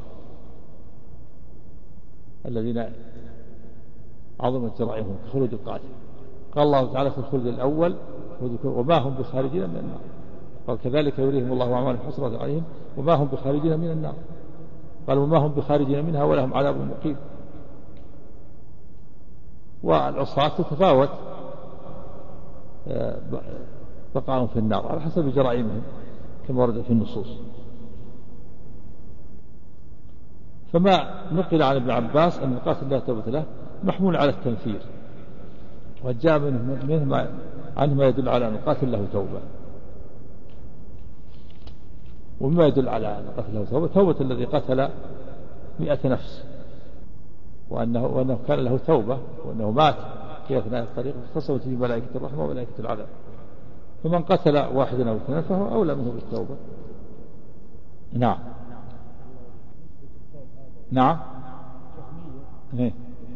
الذين عظمت جرائمهم خلود القاتل. قال الله تعالى في الخلود الأول وما هم بخارجين من النار، قال كذلك يريهم الله أعمالهم حسرات عليهم وما هم بخارجين من النار، قال وما هم بخارجين منها ولهم عذاب مقيم. والعصاة تتفاوت بقاءهم في النار على حسب جرائمهم كما ورد في النصوص. فما نقل عن ابن عباس أن القاتل لا توبة له محمول على التنفير، وجاء منه ما عنه ما يدل على أن القاتل له توبة، ومما يدل على أن القاتل له توبة توبة الذي قتل مئة نفس، وأنه, وأنه كان له توبة، وأنه مات في أثناء الطريق اختصمت به ملائكة الرحمة وملائكة العذاب. فمن قتل واحدا أو اثنين فهو أولى منه بالتوبة. نعم نعم إيه؟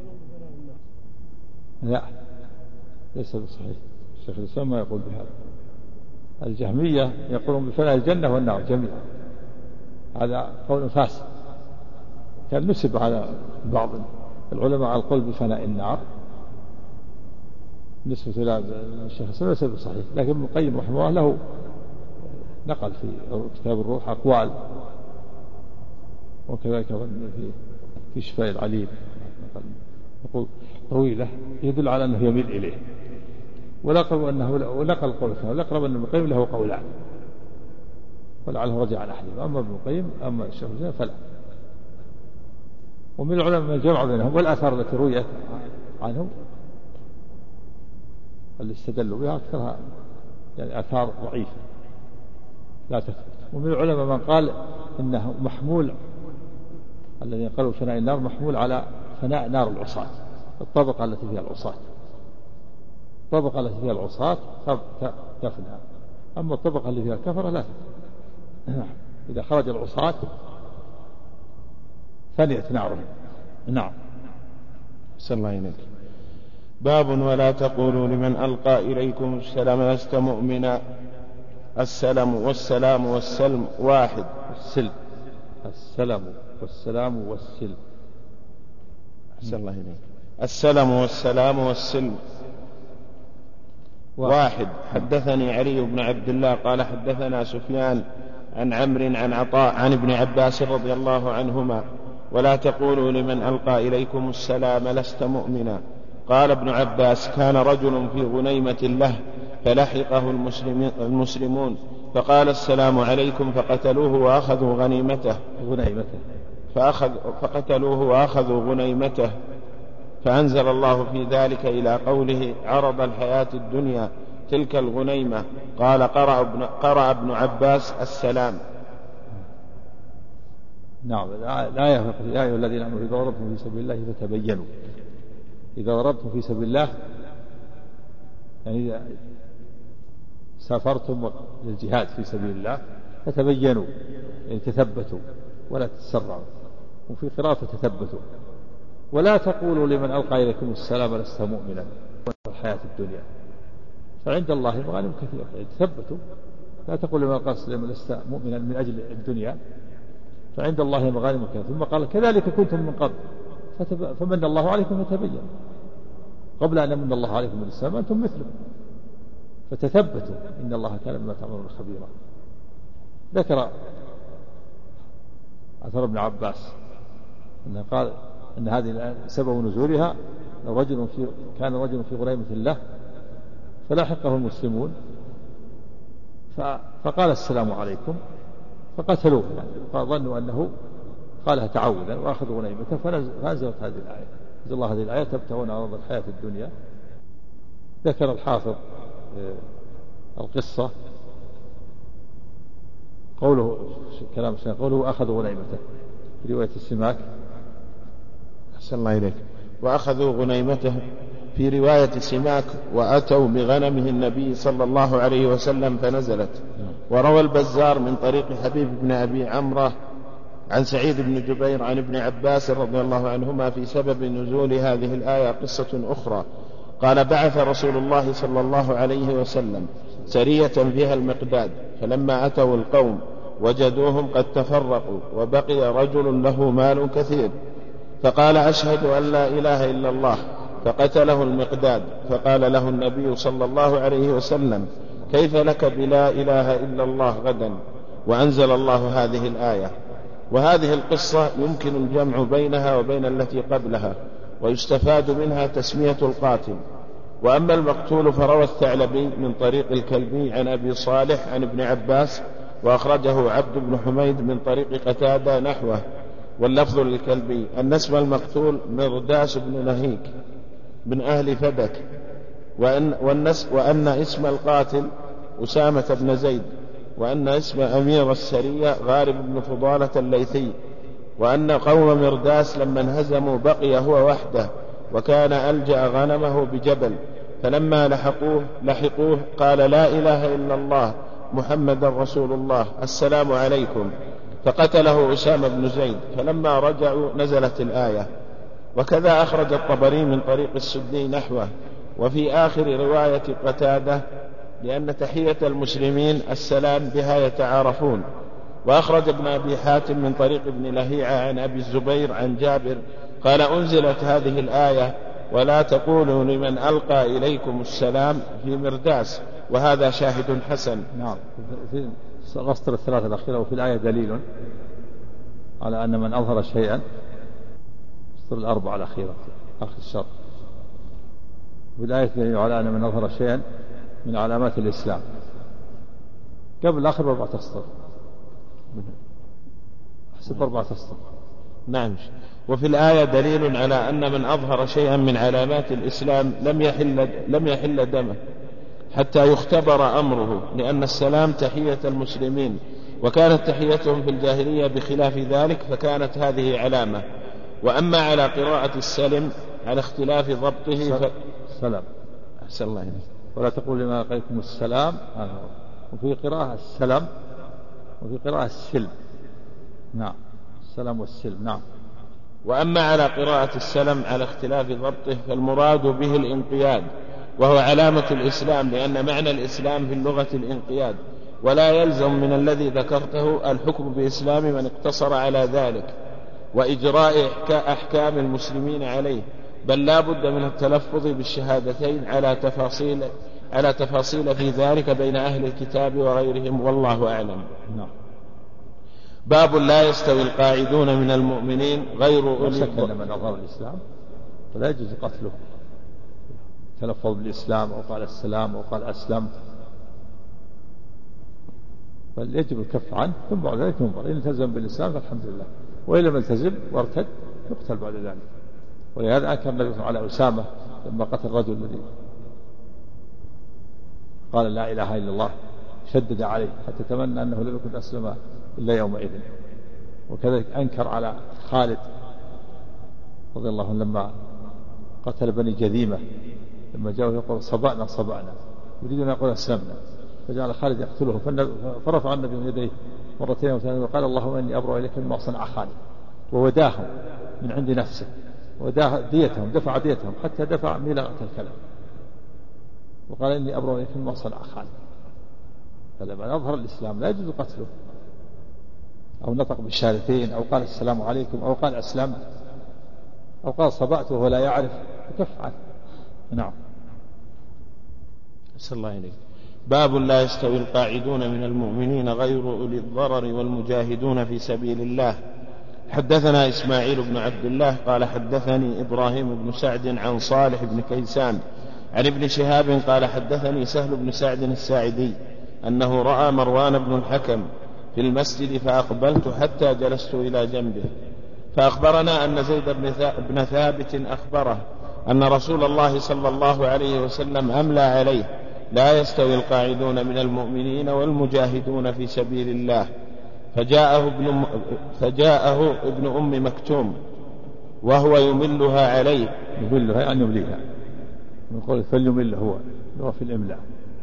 لا ليس بصحيح، الشيخ الإسلام ما يقول بهذا. الجهمية يقولون بفناء الجنة والنار جميعا، هذا قول فاسد، كان نسب على بعض العلماء على القول بفناء النار نسبة إلى الشيخ الإسلام ليس بصحيح، لكن ابن القيم رحمه الله له نقل في كتاب الروح أقوال، وكذلك في في شفاء العليل نقول طويلة يدل على أنه يميل إليه، ولقب أنه ونقل قول ثاني، ولقب أن ابن القيم له قولان ولعله رجع عن أحدهما، أما ابن القيم أما الشيخ الإسلام فلا. ومن العلماء من الجمع بينهم، والآثار التي رويت عنهم اللي استدلوا بها أكثرها يعني آثار ضعيفة لا تثبت. ومن العلماء من قال إنه محمول، الذين قالوا فناء النار محمول على فناء نار العصاة، الطبقة التي فيها العصاة، الطبقة التي فيها العصاة تفنى، أما الطبقة اللي فيها الكفرة لا تفنى. إذا خرج العصاة فنيت نارهم. نعم. صلى الله عليه وسلم. باب ولا تقولوا لمن ألقى إليكم السلام لست مؤمنا. السلام والسلام والسلم واحد. السلم السلام والسلام والسلم. صلى الله عليه وسلم. السلام والسلام والسلم واحد. حدثني علي بن عبد الله قال حدثنا سفيان عن عمرو عن عطاء عن ابن عباس رضي الله عنهما ولا تقولوا لمن ألقى إليكم السلام لست مؤمنا. قال ابن عباس كان رجل في غنيمة له فلحقه المسلمون فقال السلام عليكم فقتلوه وأخذوا غنيمته غنيمته فأخذ فقتلوه وأخذوا غنيمته فأنزل الله في ذلك إلى قوله عرض الحياة الدنيا تلك الغنيمة. قال قرأ ابن, قرأ ابن عباس السلام. نعم. الآية يا أيها الذين آمنوا إذا ضربتم في سبيل الله فتبينوا. إذا ضربتم في سبيل الله يعني إذا سافرتم للجهاد في سبيل الله فتبينوا يعني تثبتوا ولا تتسرعوا، وفي قراءة تثبتوا. ولا تقولوا لمن ألقى إليكم السلام لست مؤمنا الحياة الدنيا، فعند الله مغانم كثيرة. يعني تثبتوا، لا تقول لما قال لست مؤمنا من أجل الدنيا، فعند الله مغانم كثيرة. ثم قال كذلك كنتم من قبل فمن الله عليكم فتبين قبل أن من الله عليكم بالإسلام أنتم مثله، فتثبتوا إن الله كان بما تعملون خبيرا. ذكر أثر ابن عباس أنه قال أن هذه سبب نزولها رجل في كان رجل في غنيمة له فلاحقه المسلمون فقال السلام عليكم فقتلوه، يعني فظنوا أنه قالها تعوذا وأخذوا غنيمته، فنزلت هذه الآية. نزل الله هذه الآية تبتغون عرض الحياة الدنيا. ذكر الحافظ القصة قوله كلام الشيخ قوله أخذوا غنيمته في رواية السماك. أحسن الله إليك. وأخذوا غنيمته في رواية السماك وأتوا بغنمه النبي صلى الله عليه وسلم فنزلت. وروى البزار من طريق حبيب بن أبي عمرة عن سعيد بن جبير عن ابن عباس رضي الله عنهما في سبب نزول هذه الآية قصة أخرى. قال بعث رسول الله صلى الله عليه وسلم سرية فيها المقداد، فلما أتوا القوم وجدوهم قد تفرقوا وبقي رجل له مال كثير، فقال أشهد أن لا إله إلا الله، فقتله المقداد. فقال له النبي صلى الله عليه وسلم كيف لك بلا إله إلا الله غدا؟ وأنزل الله هذه الآية. وهذه القصة يمكن الجمع بينها وبين التي قبلها، ويستفاد منها تسمية القاتل. وأما المقتول فروى الثعلبي من طريق الكلبي عن أبي صالح عن ابن عباس، وأخرجه عبد بن حميد من طريق قتادة نحوه، واللفظ للكلبي أن اسم المقتول مرداس بن نهيك من أهل فدك، وأن, وأن اسم القاتل أسامة بن زيد، وأن اسم أمير السرية غارب بن فضالة الليثي، وأن قوم مرداس لما انهزموا بقي هو وحده، وكان ألجأ غنمه بجبل، فلما لحقوه, لحقوه قال لا إله إلا الله محمد رسول الله السلام عليكم، فقتله أسامة بن زيد. فلما رجعوا نزلت الآية. وكذا أخرج الطبري من طريق السدي نحوه. وفي آخر رواية قتادة لأن تحية المسلمين السلام بها يتعارفون. وأخرج ابن أبي حاتم من طريق ابن لهيعة عن أبي الزبير عن جابر قال أنزلت هذه الآية ولا تقولوا لمن ألقى إليكم السلام في مرداس، وهذا شاهد حسن. نعم. في الأسطر الثلاثة الأخيرة وفي الآية دليل على أن من أظهر شيئا، الأسطر الأربعة الأخيرة آخر الشر، وفي الآية دليل على أن من أظهر شيئا من علامات الإسلام. قبل الآخر بأربعة أسطر، حسب أربعة أسطر. نعم. وفي الآية دليل على أن من أظهر شيئا من علامات الإسلام لم يحل, لم يحل دمه حتى يختبر أمره، لأن السلام تحية المسلمين، وكانت تحيتهم في الجاهلية بخلاف ذلك، فكانت هذه علامة. وأما على قراءة السلم على اختلاف ضبطه ف... سلام أحسن الله إليك. ولا تقول لما لقيكم السلام، وفي قراءة السلام وفي قراءة السلم. نعم، السلام والسلم. نعم. وأما على قراءة السلم على اختلاف ضبطه فالمراد به الانقياد، وهو علامة الإسلام، لأن معنى الإسلام في اللغة الانقياد، ولا يلزم من الذي ذكرته الحكم بإسلام من اقتصر على ذلك وإجراء أحكام المسلمين عليه، بل لا بد من التلفظ بالشهادتين على تفاصيل على تفاصيل في ذلك بين أهل الكتاب وغيرهم، والله أعلم. نعم. باب لا يستوي القاعدون من المؤمنين غير أولي الضرر. من أظهر الإسلام فلا يجوز قتله، تلفظ بالإسلام أو قال السلام أو قال أسلمت، بل يجب الكف عنه، ثم بعد ذلك ينظر إن التزم بالإسلام فالحمد لله، وإن لم يلتزم وارتد يقتل بعد ذلك. ولهذا أنكر النبي على أسامة لما قتل الرجل الذي قال لا إله إلا الله، شدد عليه حتى تمنى أنه لم يكن أسلم إلا يومئذ. وكذلك أنكر على خالد رضي الله عنه لما قتل بني جذيمة، لما جاءوا يقول صبأنا صبأنا، يريدون أن يقول أسلمنا، فجعل خالد يقتله، فرفع النبي من يديه مرتين وثلاثة وقال اللهم إني أبرأ إليك مما صنع خالد، ووداهم من عند نفسه، وداه ديتهم، دفع ديتهم حتى دفع ميلغة الكلام. وقال إني أبرأ إليكم ما صنع خالد. فلما أظهر الإسلام لا يجوز قتله، أو نطق بالشهادتين، أو قال السلام عليكم، أو قال أسلمت، أو قال صبأت وهو لا يعرف، فكف عنه. نعم. أسأل الله إليك. باب لا يستوي القاعدون من المؤمنين غير أولي الضرر والمجاهدون في سبيل الله. حدثنا إسماعيل بن عبد الله قال حدثني إبراهيم بن سعد عن صالح بن كيسان عن ابن شهاب قال حدثني سهل بن سعد الساعدي أنه رأى مروان بن الحكم في المسجد فأقبلت حتى جلست إلى جنبه، فأخبرنا أن زيد بن ثابت أخبره أن رسول الله صلى الله عليه وسلم أملى عليه لا يستوي القاعدون من المؤمنين والمجاهدون في سبيل الله. فجاءه ابن, فجاءه ابن أم مكتوم وهو يملها عليه. يملها يعني يمليها، نقول فليمل هو هو في الإملاء.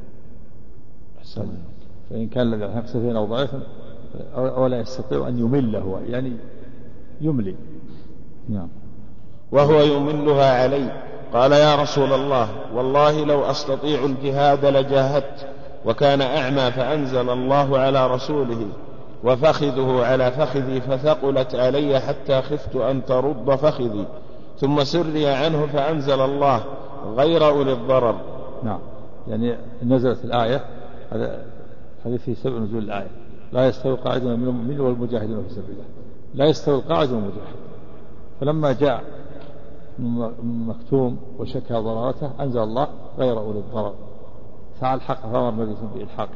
فإن كان الذي نقصه أو ضعيفا ولا يستطيع أن يمل هو يعني يملي. نعم. وهو يملها علي. قال يا رسول الله والله لو أستطيع الجهاد لجاهدت. وكان أعمى فأنزل الله على رسوله وفخذه على فخذي فثقلت علي حتى خفت أن ترد فخذي، ثم سري عنه فأنزل الله غير أولي الضرر. نعم. يعني نزلت الآية، هذا هذه في سبب نزول الآية، لا يستوي القاعدون من المؤمنين والمجاهدون في سبيل الله. لا يستوي القاعد والمجاهد. فلما جاء مكتوم وشكى ضررته أنزل الله غير أولي الضرر، فعل حق فأمر النبي بإلحاقه.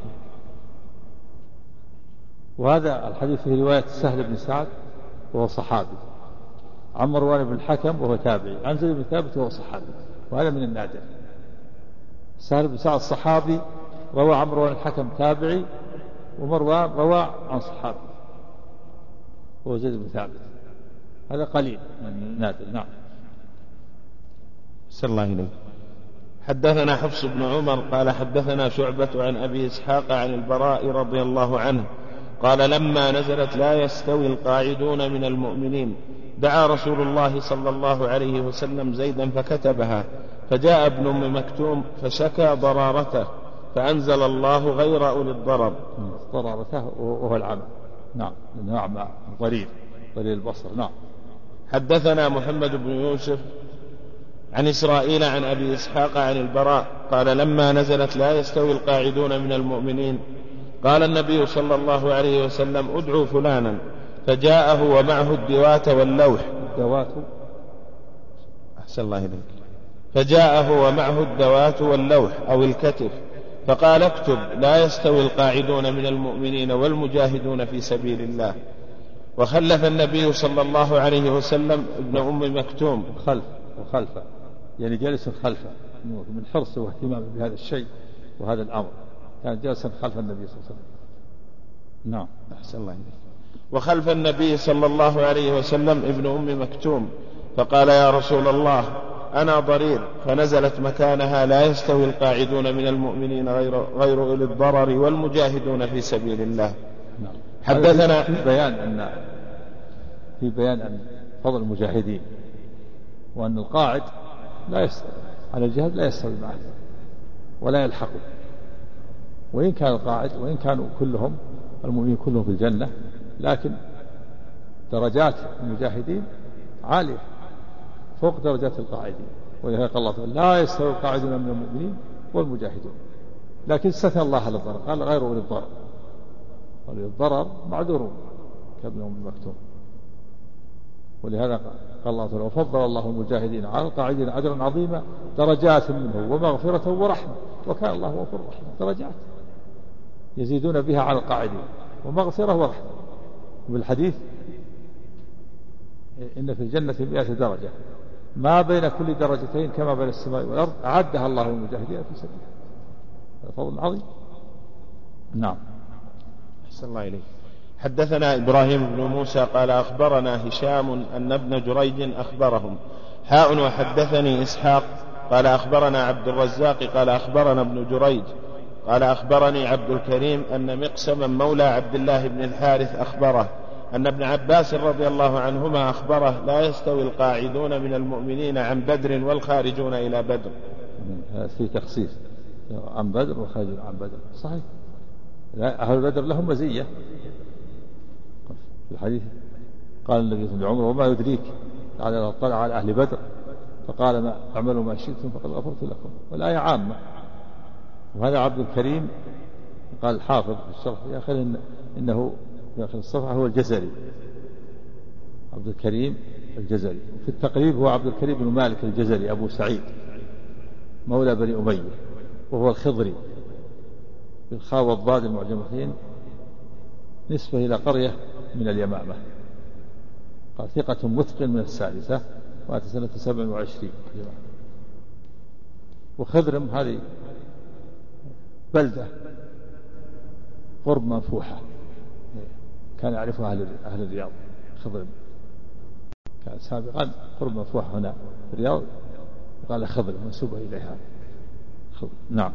وهذا الحديث في رواية سهل بن سعد وهو صحابي، عن مروان بن الحكم وهو تابعي، عن زيد بن ثابت وهو صحابي، وهذا من النادر. سهل بن سعد صحابي روى عن مروان الحكم تابعي، ومروان روى عن صحابي وهو زيد بن ثابت، هذا قليل من نادر. نعم. صلى الله عليه. حدثنا حفص بن عمر قال حدثنا شعبة عن أبي إسحاق عن البراء رضي الله عنه قال لما نزلت لا يستوي القاعدون من المؤمنين دعا رسول الله صلى الله عليه وسلم زيدا فكتبها، فجاء ابن أم مكتوم فشكى ضرارته فأنزل الله غير أولي الضرر. ضرارته وهو العمى. نعم. لأنه أعمى ضرير ضرير البصر. نعم. حدثنا محمد بن يوسف عن إسرائيل عن أبي إسحاق عن البراء قال لما نزلت لا يستوي القاعدون من المؤمنين قال النبي صلى الله عليه وسلم ادعوا فلانا، فجاءه ومعه الدوات واللوح. الدوات أحسن الله إليك. فجاءه ومعه الدوات واللوح أو الكتف، فقال اكتب لا يستوي القاعدون من المؤمنين والمجاهدون في سبيل الله. وخلف النبي صلى الله عليه وسلم ابن أم مكتوم. خلف وخلفه يعني جالس خلفه من حرصه واهتمامه بهذا الشيء وهذا الأمر، كان جالسا خلف النبي صلى الله عليه وسلم. نعم. أحسن الله إليك. وخلف النبي صلى الله عليه وسلم ابن أم مكتوم، فقال يا رسول الله أنا ضرير، فنزلت مكانها لا يستوي القاعدون من المؤمنين غير غير أولي الضرر والمجاهدون في سبيل الله. نعم. حدثنا في بيان أن في بيان أن فضل المجاهدين، وأن القاعد لا يستوي على الجهاد لا يستوي معه ولا يلحقه، وإن كان القاعد وإن كانوا كلهم المؤمنين كلهم في الجنة، لكن درجات المجاهدين عالية فوق درجات القاعدين. ولهذا قال الله تعالى لا يستوي القاعدون من المؤمنين والمجاهدون، لكن استثنى الله على الضرر، قال غير أولي الضرر. أولي الضرر معذورون كابن أم مكتوم. ولهذا قال الله تعالى وفضل الله المجاهدين على القاعدين أجرا عظيما درجات منه ومغفرة ورحمة وكان الله غفور رحيم. درجات يزيدون بها على القاعدين ومغفرة ورحمة. وبالحديث إن في الجنة مئة درجة ما بين كل درجتين كما بين السماء والأرض أعدها الله للمجاهدين في سبيله. هذا فضل عظيم. نعم. أحسن الله إليك. حدثنا إبراهيم بن موسى قال أخبرنا هشام أن ابن جريج أخبرهم حاء وحدثني إسحاق قال أخبرنا عبد الرزاق قال أخبرنا ابن جريج قال أخبرني عبد الكريم أن مقسما مولى عبد الله بن الحارث أخبره أن ابن عباس رضي الله عنهما أخبره لا يستوي القاعدون من المؤمنين عن بدر والخارجون إلى بدر. في تخصيص عن بدر وخرجوا عن بدر صحيح. أهل بدر لهم مزية في الحديث قال النبي صلى الله عليه وسلم وما يدريك على اطلع على أهل بدر فقال ما اعملوا ما شئتم فقد غفرت لكم. والآية عامة. وهذا عبد الكريم قال الحافظ في الشرح في آخر إن إنه في آخر الصفحة هو الجزري عبد الكريم الجزري. في التقريب هو عبد الكريم بن مالك الجزري أبو سعيد مولى بني أمية وهو الخضري بالخاء والضاد المعجمتين نسبة إلى قرية من اليمامة. قال ثقة متقن من السادسة مات سنة سبع وعشرين. وخضرم هذه بلدة قرب منفوحة كان يعرفها أهل أهل الرياض. خضرم كان سابقا قرب منفوحة هنا في الرياض قال خضرم منسوبة إليها. نعم.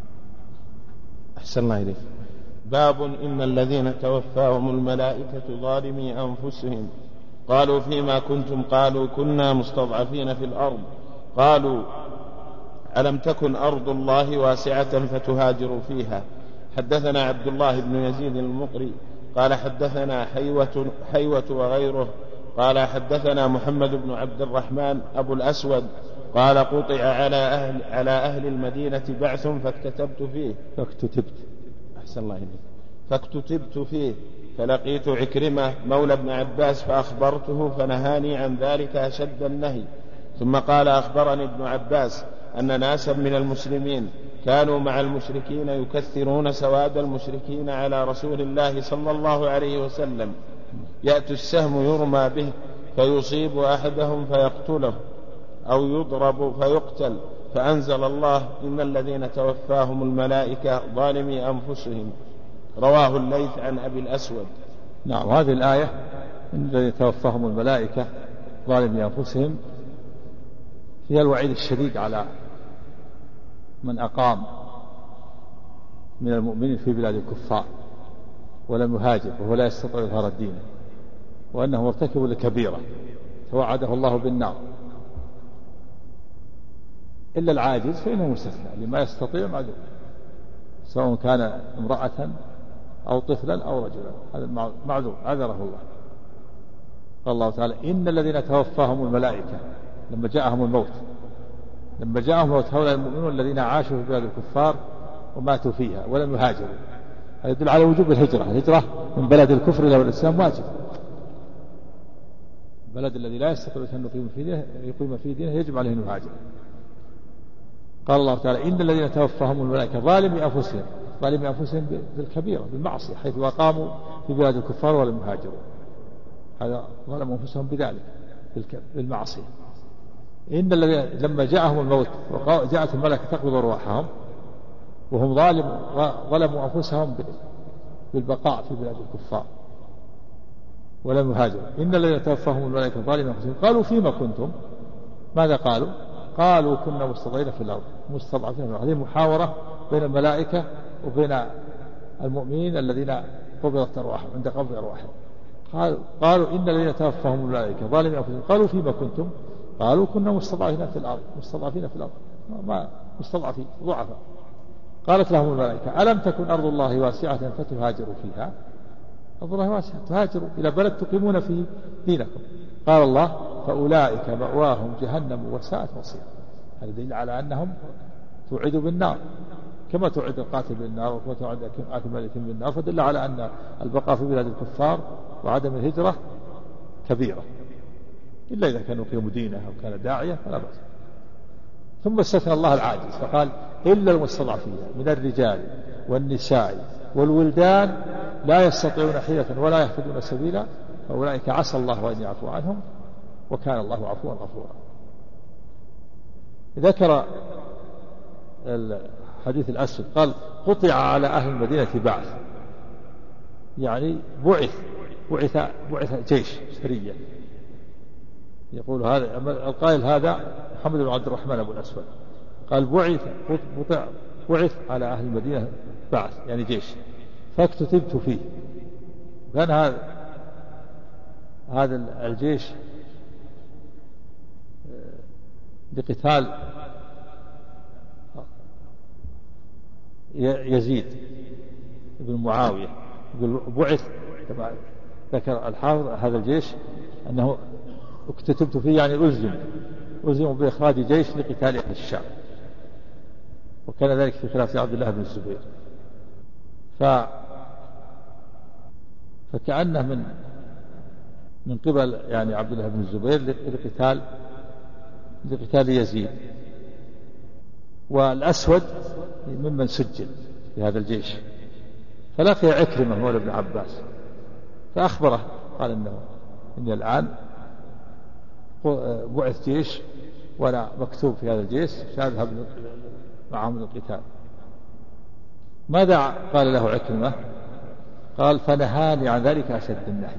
أحسن الله إليك. باب إن الذين توفاهم الملائكة ظالمي أنفسهم قالوا فيما كنتم قالوا كنا مستضعفين في الأرض قالوا ألم تكن أرض الله واسعة فتهاجروا فيها. حدثنا عبد الله بن يزيد المقري قال حدثنا حيوة, حيوة وغيره قال حدثنا محمد بن عبد الرحمن أبو الأسود قال قطع على أهل, على أهل المدينة بعث فاكتتبت فيه فاكتتبت أحسن الله إليك فاكتتبت فيه فلقيت عكرمة مولى ابن عباس فأخبرته فنهاني عن ذلك أشد النهي. ثم قال أخبرني ابن عباس أن ناسا من المسلمين كانوا مع المشركين يكثرون سواد المشركين على رسول الله صلى الله عليه وسلم يأتي السهم يرمى به فيصيب أحدهم فيقتله أو يضرب فيقتل فأنزل الله إن الذين توفاهم الملائكة ظالمي أنفسهم. رواه الليث عن أبي الأسود. نعم. هذه الآية إن الذين توفاهم الملائكة ظالمي أنفسهم فيها الوعيد الشديد على من أقام من المؤمنين في بلاد الكفار ولم يهاجر وهو لا يستطيع إظهار الدين وأنه مرتكب لكبيرة توعده الله بالنار إلا العاجز فإنه مستثنى لما يستطيع معذور سواء كان امرأة أو طفلا أو رجلا هذا معذور عذره الله. قال الله تعالى إن الذين توفاهم الملائكة لما جاءهم الموت لما جاءهم الموت هؤلاء المؤمنون الذين عاشوا في بلاد الكفار وماتوا فيها ولم يهاجروا. هذا يدل على وجوب الهجرة. الهجرة من بلد الكفر إلى بلد الإسلام واجب. البلد الذي لا يستطيع أن يقيم فيه دينه يقيم فيه دينه يجب عليه أن يهاجر. قال الله تعالى إن الذين توفاهم الملائكة ظالمي أنفسهم ظالمي أنفسهم بالكبيرة بالمعصية حيث أقاموا في بلاد الكفار ولم يهاجروا. هذا ظلموا أنفسهم بذلك بالمعصية. إن الذين لما جاءهم الموت وجاءت الملائكة تقبض أرواحهم وهم ظالم ظلموا أنفسهم بالبقاء في بلاد الكفار ولم يهاجروا. إن الذين توفاهم الملائكة ظالمي أنفسهم قالوا فيما كنتم ماذا قالوا؟ قالوا كنا مستضعفين في الأرض مستضعفين في الأرض. هذه محاورة بين الملائكة وبين المؤمنين الذين قبضت أرواحهم عند قبض أرواحهم. قالوا إن الذين توفاهم الملائكة ظالمي أنفسهم قالوا فيما كنتم قالوا كنا مستضعفين في الأرض مستضعفين في الأرض ما مستضعفين ضعفاء. قالت لهم الملائكة ألم تكن أرض الله واسعة فتهاجروا فيها. أرض الله واسعة تهاجروا إلى بلد تقيمون فيه دينكم. قال الله فأولئك مأواهم جهنم وساءت مصيرا. هذا دليل على أنهم توعدوا بالنار كما توعد القاتل بالنار وكما توعد آكل اليتيم بالنار. فدل على أن البقاء في بلاد الكفار وعدم الهجرة كبيرة إلا إذا كانوا يقيموا دينه أو كان داعية فلا بأس. ثم استثنى الله العاجز فقال إلا المستضعفين من الرجال والنساء والولدان لا يستطيعون حيلة ولا يهتدون سبيلا فأولئك عسى الله أن يعفو عنهم وكان الله عفوا غفورا. ذكر الحديث الأسود قال قطع على أهل المدينة بعث يعني بعث بعث بعث جيش سرية. يقول هذا القائل هذا محمد بن عبد الرحمن أبو الأسود قال بعث قطع بعث على أهل المدينة بعث يعني جيش فاكتتبت فيه. كان هذا هذا الجيش لقتال يزيد بن معاوية يقول بعث، كما ذكر الحافظ هذا الجيش أنه اكتتبت فيه يعني ألزم ألزم بإخراج جيش لقتال أهل الشام، وكان ذلك في خلافة عبد الله بن الزبير. ف فكأنه من من قبل يعني عبد الله بن الزبير لقتال لقتال يزيد. والأسود ممن سجل في هذا الجيش، فلقي عكرمة مولى ابن عباس فأخبره قال إنه إني الآن بعث جيش وأنا مكتوب في هذا الجيش سأذهب معهم للقتال. ماذا قال له عكرمة؟ قال فنهاني عن ذلك أشد النهي،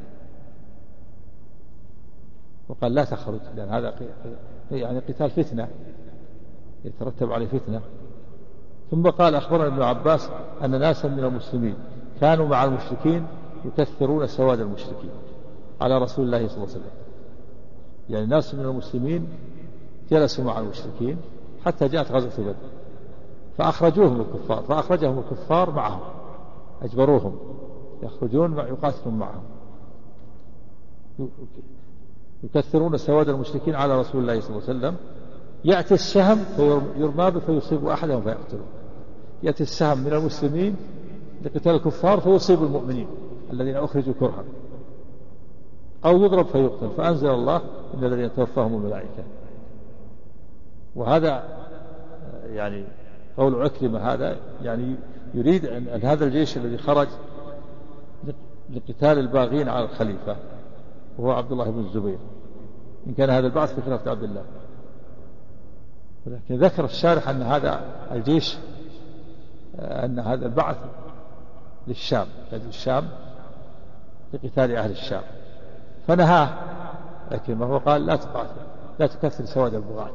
وقال لا تخرج لأن هذا يعني قتال فتنة يترتب عليه فتنة. ثم قال أخبرنا ابن عباس أن ناسا من المسلمين كانوا مع المشركين يكثرون سواد المشركين على رسول الله صلى الله عليه وسلم، يعني ناس من المسلمين جلسوا مع المشركين حتى جاءت غزوة بدر فأخرجوهم الكفار، فأخرجهم الكفار معهم، أجبروهم يخرجون يقاتلون معهم، يكثرون سواد المشركين على رسول الله صلى الله عليه وسلم. يأتي السهم فيرمى به فيصيب أحدهم فيقتله، يأتي السهم من المسلمين لقتال الكفار فيصيب المؤمنين الذين أخرجوا كرها، أو يضرب فيقتل. فأنزل الله إن الذين توفاهم الملائكة. وهذا يعني قول عكرمة هذا يعني يريد أن هذا الجيش الذي خرج لقتال الباغين على الخليفة وهو عبد الله بن الزبير، إن كان هذا البعث في خلافة عبد الله، ولكن ذكر الشارح أن هذا الجيش أن هذا البعث للشام، للشام لقتال أهل الشام. فنهاه عكرمة وقال لا تقاتل لا تكثر سواد البغاة،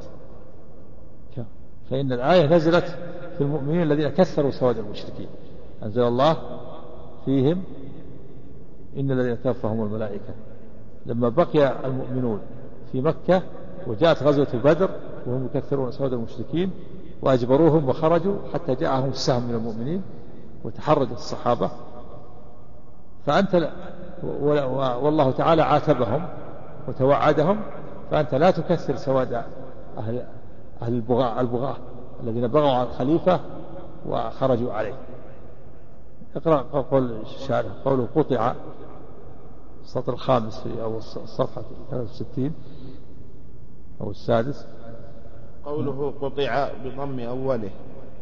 فإن الآية نزلت في المؤمنين الذين كثروا سواد المشركين، أنزل الله فيهم إن الذين توفاهم الملائكة. لما بقي المؤمنون في مكة وجاءت غزوة بدر وهم يكثرون سواد المشركين وأجبروهم وخرجوا حتى جاءهم السهم من المؤمنين وتحرج الصحابة، فأنت والله تعالى عاتبهم وتوعدهم، فأنت لا تكثر سواد أهل أهل البغاء البغاة الذين بغوا على الخليفة وخرجوا عليه. اقرأ قول الشارع قوله قطع السطر الخامس في أو الصفحة ثلاثة وستين أو السادس. قوله قطع بضم أوله،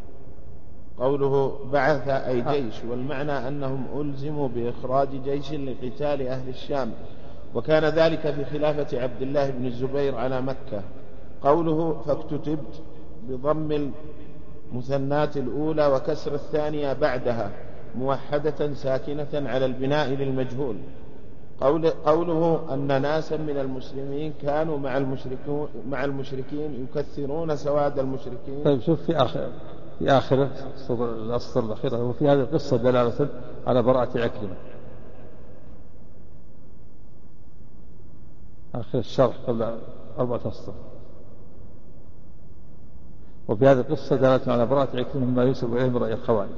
قوله بعث أي جيش، والمعنى أنهم ألزموا بإخراج جيش لقتال أهل الشام، وكان ذلك في خلافة عبد الله بن الزبير على مكة. قوله فاكتتبت بضم المثنات الأولى وكسر الثانية بعدها موحدة ساكنة على البناء للمجهول. قول قوله أن ناسا من المسلمين كانوا مع المشركين, مع المشركين يكثرون سواد المشركين. طيب شوف في آخر في آخر الأسطر الأخيرة وفي هذه القصة دلالة على براءة عكرمة. آخر الشرح قبل أربعة أسطر. وفي هذه القصة دلالة على براءة عكرمة مما ينسب إليه من رأي الخوارج.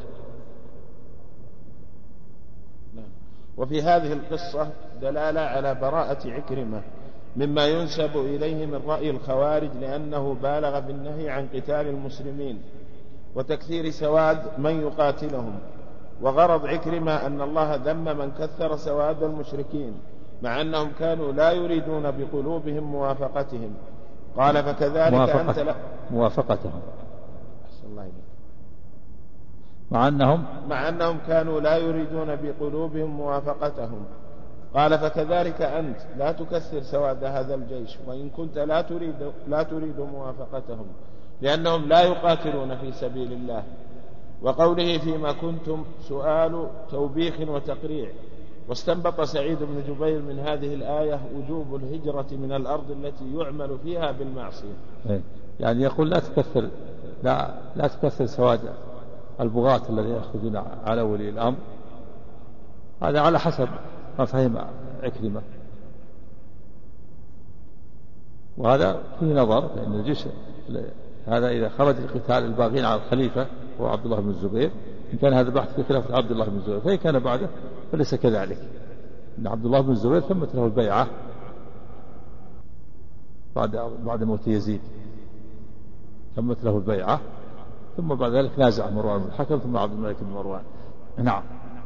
وفي هذه القصة دلالة على براءة عكرمة مما ينسب إليه من رأي الخوارج، لأنه بالغ في النهي عن قتال المسلمين وتكثير سواد من يقاتلهم. وغرض عكرمة أن الله ذم من كثر سواد المشركين مع أنهم كانوا لا يريدون بقلوبهم موافقتهم. قال فكذلك موافقة أنت لا موافقتهم الله مع أنهم مع أنهم كانوا لا يريدون بقلوبهم موافقتهم. قال فكذلك أنت لا تكثر سواد هذا الجيش وإن كنت لا تريد لا تريد موافقتهم، لأنهم لا يقاتلون في سبيل الله. وقوله فيما كنتم سؤال توبيخ وتقريع. واستنبط سعيد بن جبير من هذه الآية وجوب الهجرة من الأرض التي يعمل فيها بالمعصية. يعني يقول لا تكثر لا لا تكثر سواد البغاة الذين يخرجون على ولي الأمر. هذا على حسب ما فهم عكرمة، وهذا فيه نظر، لأن الجيش هذا إذا خرج لقتال الباغين على الخليفة هو عبد الله بن الزبير، إن كان هذا بحث في خلافة عبد الله بن الزبير، فإن كان بعده فليس كذلك، إن عبد الله بن الزبير تمت له البيعة بعد بعد موت يزيد، تمت له البيعة، ثم بعد ذلك نازع مروان بن الحكم ثم عبد الملك بن مروان. نعم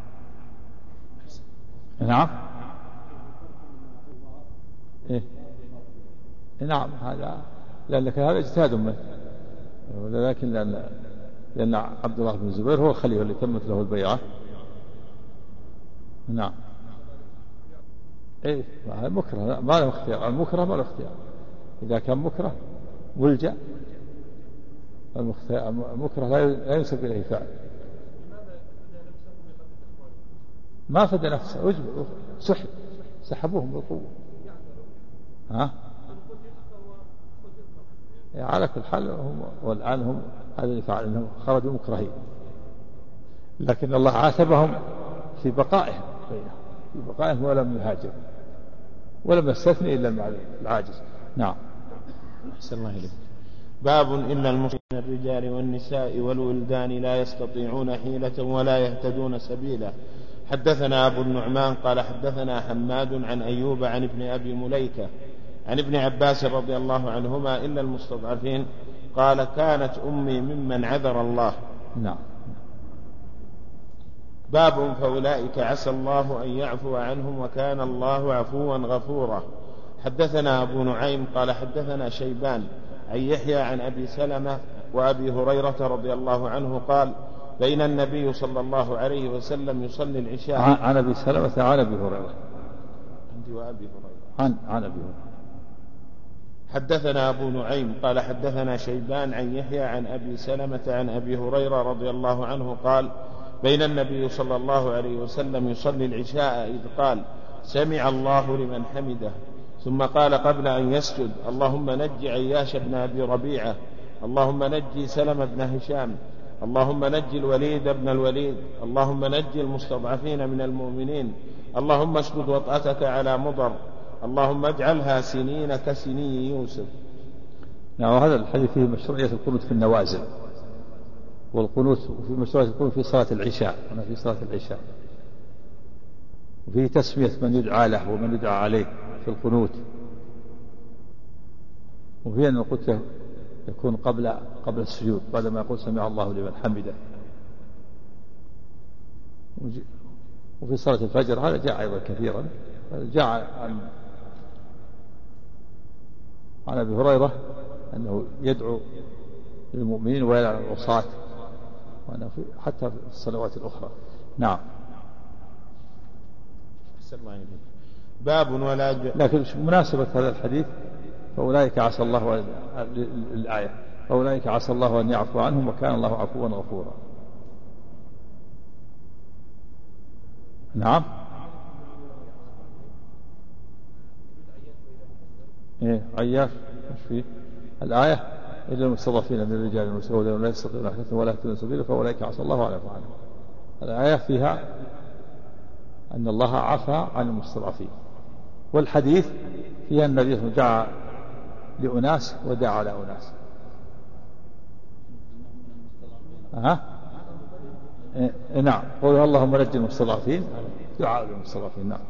نعم إيه؟ نعم، هذا لأنك هذا اجتهاد منه، ولكن لأن لأن عبد الله بن الزبير هو الخليفة اللي تمت له البيعة. نعم إيه، مكره ما له اختيار، المكره ما له اختيار، إذا كان مكره ملجأ، المكره لا ينسب إليه فعل. ما فدى نفسه، أجبر سحب سحبوهم بالقوة. ها على كل حال هم والآن هم هذا اللي فعل، أنهم خرجوا مكرهين، لكن الله عاتبهم في بقائهم في بقائهم ولم يهاجر ولم يستثني إلا مع العاجز. نعم. أحسن الله إليك. باب إلا المسلمين من الرجال والنساء والولدان لا يستطيعون حيلة ولا يهتدون سبيلا. حدثنا أبو النعمان قال حدثنا حماد عن أيوب عن ابن أبي مليكة عن ابن عباس رضي الله عنهما إلا المستضعفين قال كانت أمي ممن عذر الله. نعم. باب فأولئك عسى الله أن يعفو عنهم وكان الله عفوا غفورا. حدثنا أبو نعيم قال حدثنا شيبان عن يحيى عن أبي سلمة وأبي هريرة رضي الله عنه قال بين النبي صلى الله عليه وسلم يصلي العشاء. عن أبي سلمة عن أبي هريرة عندي وأبي هريرة عن عن أبي هريرة. حدثنا أبو نعيم قال حدثنا شيبان عن يحيى عن أبي سلمة عن أبي هريرة رضي الله عنه قال بين النبي صلى الله عليه وسلم يصلي العشاء إذ قال سمع الله لمن حمده، ثم قال قبل أن يسجد اللهم نجي عياش بن أبي ربيعة، اللهم نجي سلم بن هشام، اللهم نجي الوليد بن الوليد، اللهم نجي المستضعفين من المؤمنين، اللهم اشدد وطأتك على مضر، اللهم اجعلها سنين كسني يوسف. نعم. وهذا الحديث فيه مشروعية القنوت في النوازل، والقنوت في مشروعية القنوت في صلاة العشاء، أنا في صلاة العشاء، وفيه تسمية من يدعى له ومن يدعى عليه في القنوت، وفيه أن القنوت يكون قبل قبل السجود بعدما يقول سمع الله لمن حمده. وفي صلاة الفجر هذا جاء أيضا كثيرا، جاء عن عن أبي هريرة أنه يدعو للمؤمنين ويلعن العصاة، وأنه حتى في الصلوات الأخرى. نعم. باب ولا ج... لكن مناسبة هذا الحديث فأولئك عسى الله الآية فأولئك عسى الله أن يعفو عنهم وكان الله عفوا غفورا. نعم. إيه عياش مش فيه الآية إلا المستضعفين من الرجال والنساء لا يستطيعون حيلة ولا يهتدون سبيلا فأولئك عسى الله أن يعفو عنهم. الآية فيها أن الله عفى عن المستضعفين، والحديث فيها أن النبي دعا لأناس ودعا على أناس. ها إيه نعم. قولوا اللهم نجي المستضعفين، دعاء للمستضعفين. نعم.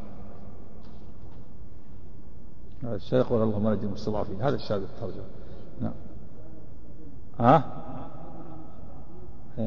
هذا الشيء يقول اللهم نجي المستضعفين، هذا الشاهد الترجمة. نعم. ها إيه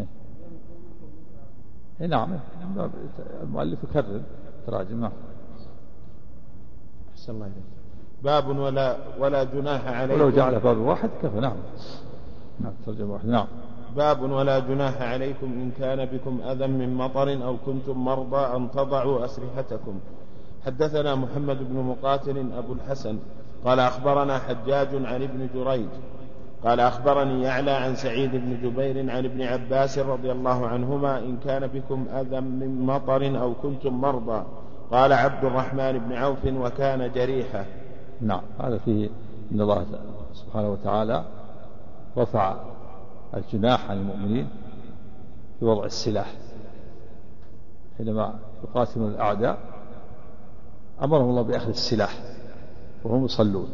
إيه نعم. المؤلف يكرر تراجم. نعم. أحسن الله إليك. باب ولا ولا جناح عليكم ولو جعل باب واحد كفى. نعم. نعم ترجمة واحد. نعم. باب ولا جناح عليكم إن كان بكم أذى من مطر أو كنتم مرضى أن تضعوا أسلحتكم. حدثنا محمد بن مقاتل أبو الحسن قال أخبرنا حجاج عن ابن جريج قال أخبرني يعلى عن سعيد بن جبير عن ابن عباس رضي الله عنهما إن كان بكم أذى من مطر أو كنتم مرضى قال عبد الرحمن بن عوف وكان جريحا. نعم. هذا فيه أن الله سبحانه وتعالى رفع الجناح عن المؤمنين في وضع السلاح حينما يقاتلون الأعداء، أمرهم الله بأخذ السلاح وهم يصلون،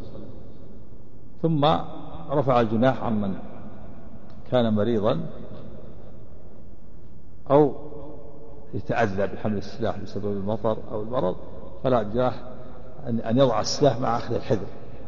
ثم رفع الجناح عمن كان مريضا أو يتأذى بحمل السلاح بسبب المطر أو المرض فلا جناح أن يضع السلاح مع أخذ الحذر.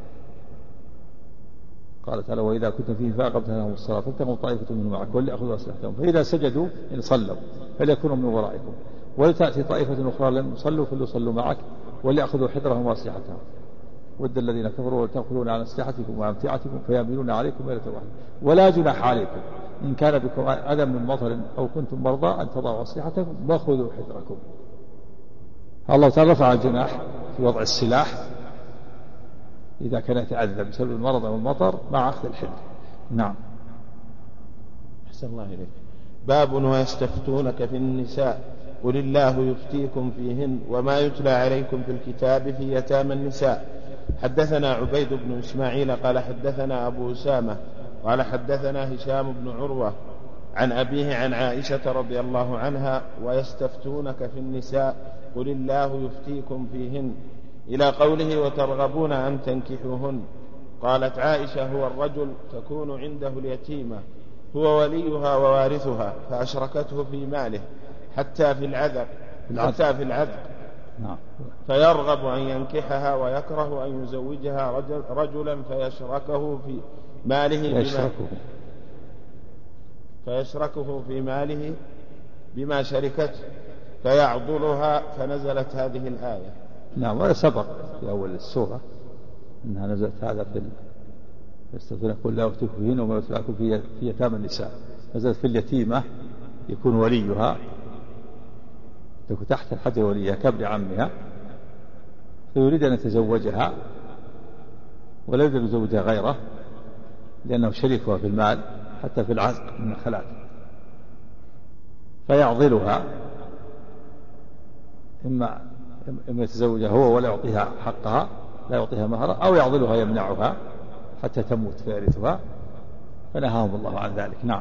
قال تعالى وإذا كنتم فيه فأقمتم لهم الصلاة فلتقم طائفة منهم معك وليأخذوا أسلحتهم فإذا سجدوا إن صلوا فليكونوا من ورائكم ولتأتي طائفة أخرى لم يصلوا فليصلوا معك وليأخذوا حذرهم وأسلحتهم ود الذين كفروا وتأخذون عن أسلحتكم وأمتعتكم فيميلون عليكم ميلة واحدة ولا جناح عليكم إن كان بكم أذى من مطر أو كنتم مرضى أن تضعوا أسلحتكم وخذوا حذركم. الله تعالى رفع الجناح في وضع السلاح إذا كان يتأذى بسبب المرض أو المطر مع أخذ الحذر. نعم. أحسن الله إليك. باب ويستفتونك في النساء قل الله يفتيكم فيهن وما يتلى عليكم في الكتاب في يتامى النساء. حدثنا عبيد بن إسماعيل قال حدثنا أبو أسامة قال حدثنا هشام بن عروة عن أبيه عن عائشة رضي الله عنها ويستفتونك في النساء قل الله يفتيكم فيهن إلى قوله وترغبون أن تنكحوهن. قالت عائشة هو الرجل تكون عنده اليتيمة هو وليها ووارثها فأشركته في ماله حتى في العذق حتى في العذق فيرغب أن ينكحها ويكره أن يزوجها رجل رجلا فيشركه في ماله بما فيشركه في ماله بما شركته فيعضلها فنزلت هذه الآية. نعم. ولا سبق في أول السورة أنها نزلت هذا في يستفتونك قل لا يفتيكم فيهن وما يتلى عليكم في يتامى النساء. نزلت في اليتيمة يكون وليها تكون تحت الحجر وليها كابن عمها فيريد أن يتزوجها ولا يريد أن يزوجها غيره لأنه شريكها في المال حتى في العزق من الخلات فيعضلها إما إما يتزوجها هو ولا يعطيها حقها لا يعطيها مهرا أو يعضلها يمنعها حتى تموت فيرثها فنهاهم الله عن ذلك. نعم.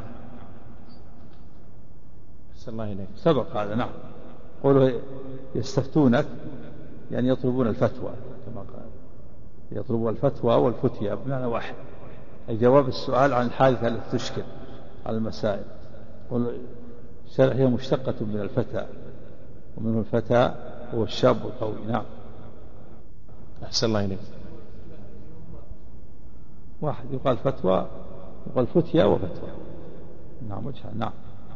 الله إليك. سبق هذا. نعم. قولوا يستفتونك يعني يطلبون الفتوى كما قال يطلبون الفتوى والفتية بمعنى واحد أي جواب السؤال عن الحادثة التي تشكل على المسائل. الشرع هي مشتقة من الفتى ومنه الفتى هو الشاب القوي. نعم. أحسن الله إليك. واحد يقال فتوى يقال فتية وفتوى. نعم وجهها. نعم.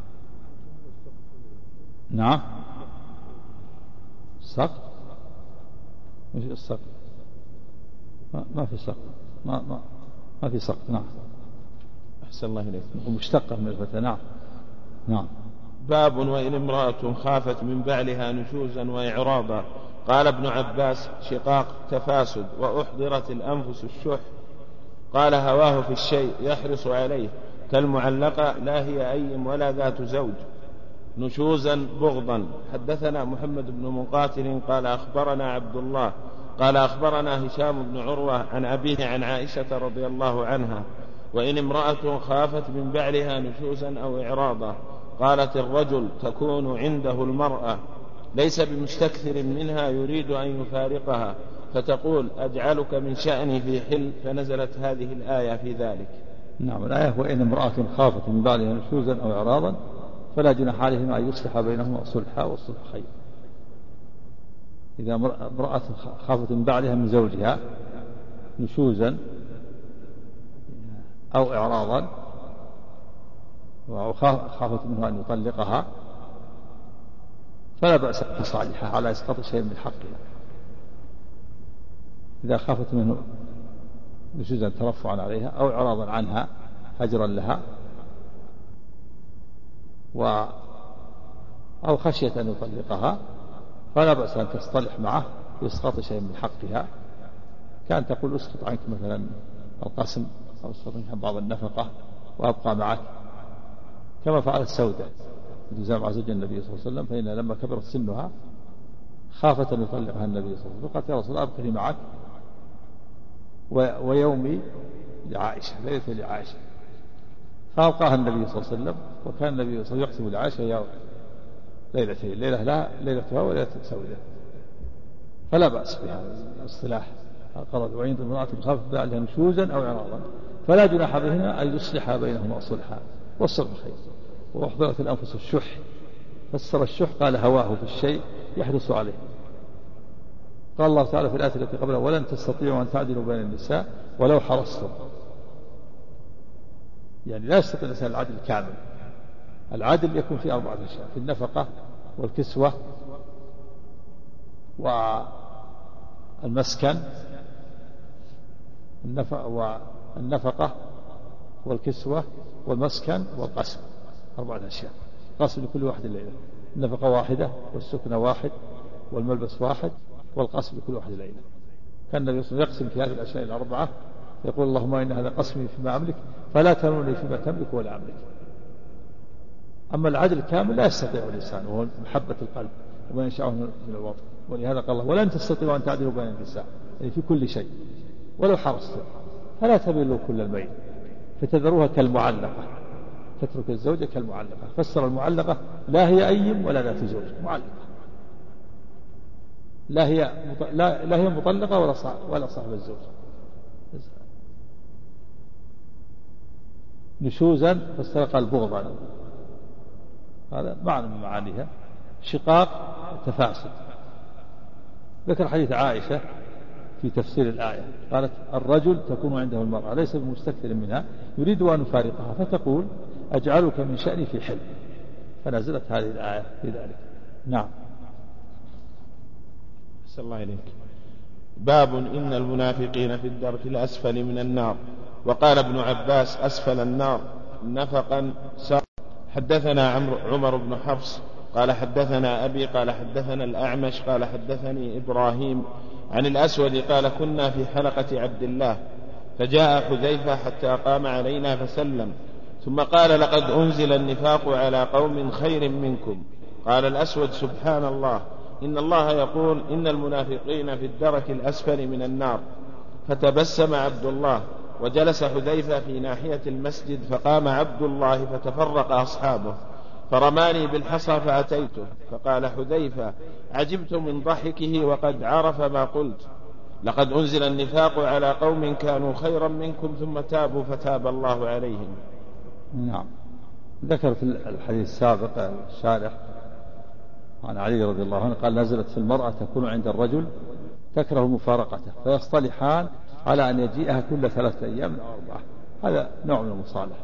نعم. السقط مش السقط ما, ما في سقط ما, ما, ما في سقط. نعم. أحسن الله إليك. مشتقة من الفتى. نعم. نعم. باب وإن امرأة خافت من بعلها نشوزا وإعراضا. قال ابن عباس شقاق تفاسد وأحضرت الأنفس الشح. قال هواه في الشيء يحرص عليه كالمعلقة لا هي أيم ولا ذات زوج نشوزا بغضا. حدثنا محمد بن مقاتل قال أخبرنا عبد الله قال أخبرنا هشام بن عروة عن أبيه عن عائشة رضي الله عنها وإن امرأة خافت من بعلها نشوزا أو إعراضا قالت الرجل تكون عنده المرأة ليس بمستكثر منها يريد أن يفارقها فتقول أجعلك من شأني في حل فنزلت هذه الآية في ذلك. نعم. الآية وإن امرأة خافت من بعلها نشوزا أو إعراضا فلا جناح عليهما أن يصلح بينهما صلحا والصلح خير. إذا امرأة خافت من بعلها من زوجها نشوزا أو إعراضا وخافت منه أن يطلقها فلا بأس بصالحها على إسقاط شيء من حقها. إذا خافت منه نشوزا ترفعا عليها أو إعراضا عنها هجرا لها و أو خشية أن يطلقها فلا بأس أن تصطلح معه بإسقاط شيء من حقها كان تقول أسقط عنك مثلا القسم أو أسقط عنك بعض النفقة وأبقى معك كما فعلت سودة التزام مع زوج النبي صلى الله عليه وسلم فإن لما كبرت سنها خافت أن يطلقها النبي صلى الله عليه وسلم فقالت يا رسول الله أبقني معك ويومي لعائشة ليلة لعائشة فأبقاها النبي صلى الله عليه وسلم وكان النبي صلى الله عليه وسلم يقسم لعائشة يا ليلتين ليلة لها ليلتها وليلة سودة فلا بأس بهذا الاصطلاح. قالت وإن امرأة خافت بعلها نشوزا أو إعراضا فلا جناح بهما أن يصلح بينهما صلحا والصلح خير. وأحضرت الأنفس الشح فسر الشح قال هواه في الشيء يحدث عليه. قال الله تعالى في الآية التي قبلها ولن تستطيعوا أن تعدلوا بين النساء ولو حرصتم، يعني لا يستطيع الإنسان العدل الكامل. العدل يكون في أربعة أشياء: في النفقة والكسوة والمسكن، والنفقة والكسوة والمسكن والقسم، أربعة أشياء. قسم لكل واحد الليلة، النفقة واحدة والسكن واحد والملبس واحد والقسم لكل واحد الليلة. كان النبي صلى الله عليه وسلم يقسم في هذه الأشياء الأربعة يقول اللهم إن هذا قسمي فيما أملك فلا تلوني فيما تملك ولا أملك. أما العدل الكامل لا يستطيع الإنسان، وهو محبة القلب وما ينشأه من الوطن. ولهذا قال الله ولن تستطيعوا أن تعدلوا بين النساء، يعني في كل شيء ولو حرصتم فلا تميلوا كل الميل فتذروها كالمعلقة، تترك الزوجة كالمعلقة. فسر المعلقة لا هي أيم ولا ذات زوج، معلقة، لا هي لا, لا هي مطلقة ولا صاحب ولا صاحب الزوج. نشوزا فسر قال بغضا، هذا معنى من معانيها. شقاق تفاسد. ذكر حديث عائشة في تفسير الآية قالت الرجل تكون عنده المرأة ليس بمستكثر منها يريد أن يفارقها فتقول أجعلك من شأني في حلم، فنزلت هذه الآية في ذلك. نعم. أحسن الله إليك. باب إن المنافقين في الدرك الأسفل من النار. وقال ابن عباس أسفل النار نفقا سار. حدثنا عمر بن حفص قال حدثنا أبي قال حدثنا الأعمش قال حدثني إبراهيم عن الأسود قال كنا في حلقة عبد الله فجاء حذيفة حتى قام علينا فسلم ثم قال لقد أنزل النفاق على قوم خير منكم. قال الأسود سبحان الله إن الله يقول إن المنافقين في الدرك الأسفل من النار. فتبسم عبد الله وجلس حذيفة في ناحية المسجد فقام عبد الله فتفرق أصحابه فرماني بالحصى فأتيته فقال حذيفة عجبت من ضحكه وقد عرف ما قلت لقد أنزل النفاق على قوم كانوا خيرا منكم ثم تابوا فتاب الله عليهم. نعم. ذكر في الحديث السابق الشارح عن علي رضي الله عنه قال نزلت في المرأة تكون عند الرجل تكره مفارقته فيصطلحان على أن يجيئها كل ثلاثة أيام أو أربعة. هذا نوع من المصالحة.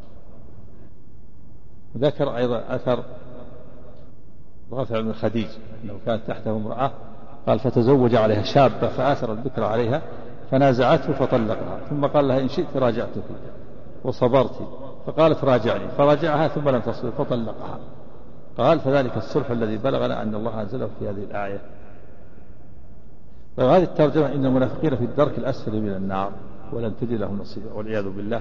وذكر أيضا أثر رافع بن خديج أنه كانت تحته امرأة قال فتزوج عليها شابة فآثر الذكر عليها فنازعته فطلقها ثم قال لها إن شئت راجعتك وصبرت فقالت راجعني فراجعها ثم لم تصبر فطلقها. قال فذلك الصلح الذي بلغنا أن الله أنزله في هذه الآية. وهذه الترجمة إن المنافقين في الدرك الأسفل من النار ولن تجد لهم نصيبا والعياذ بالله.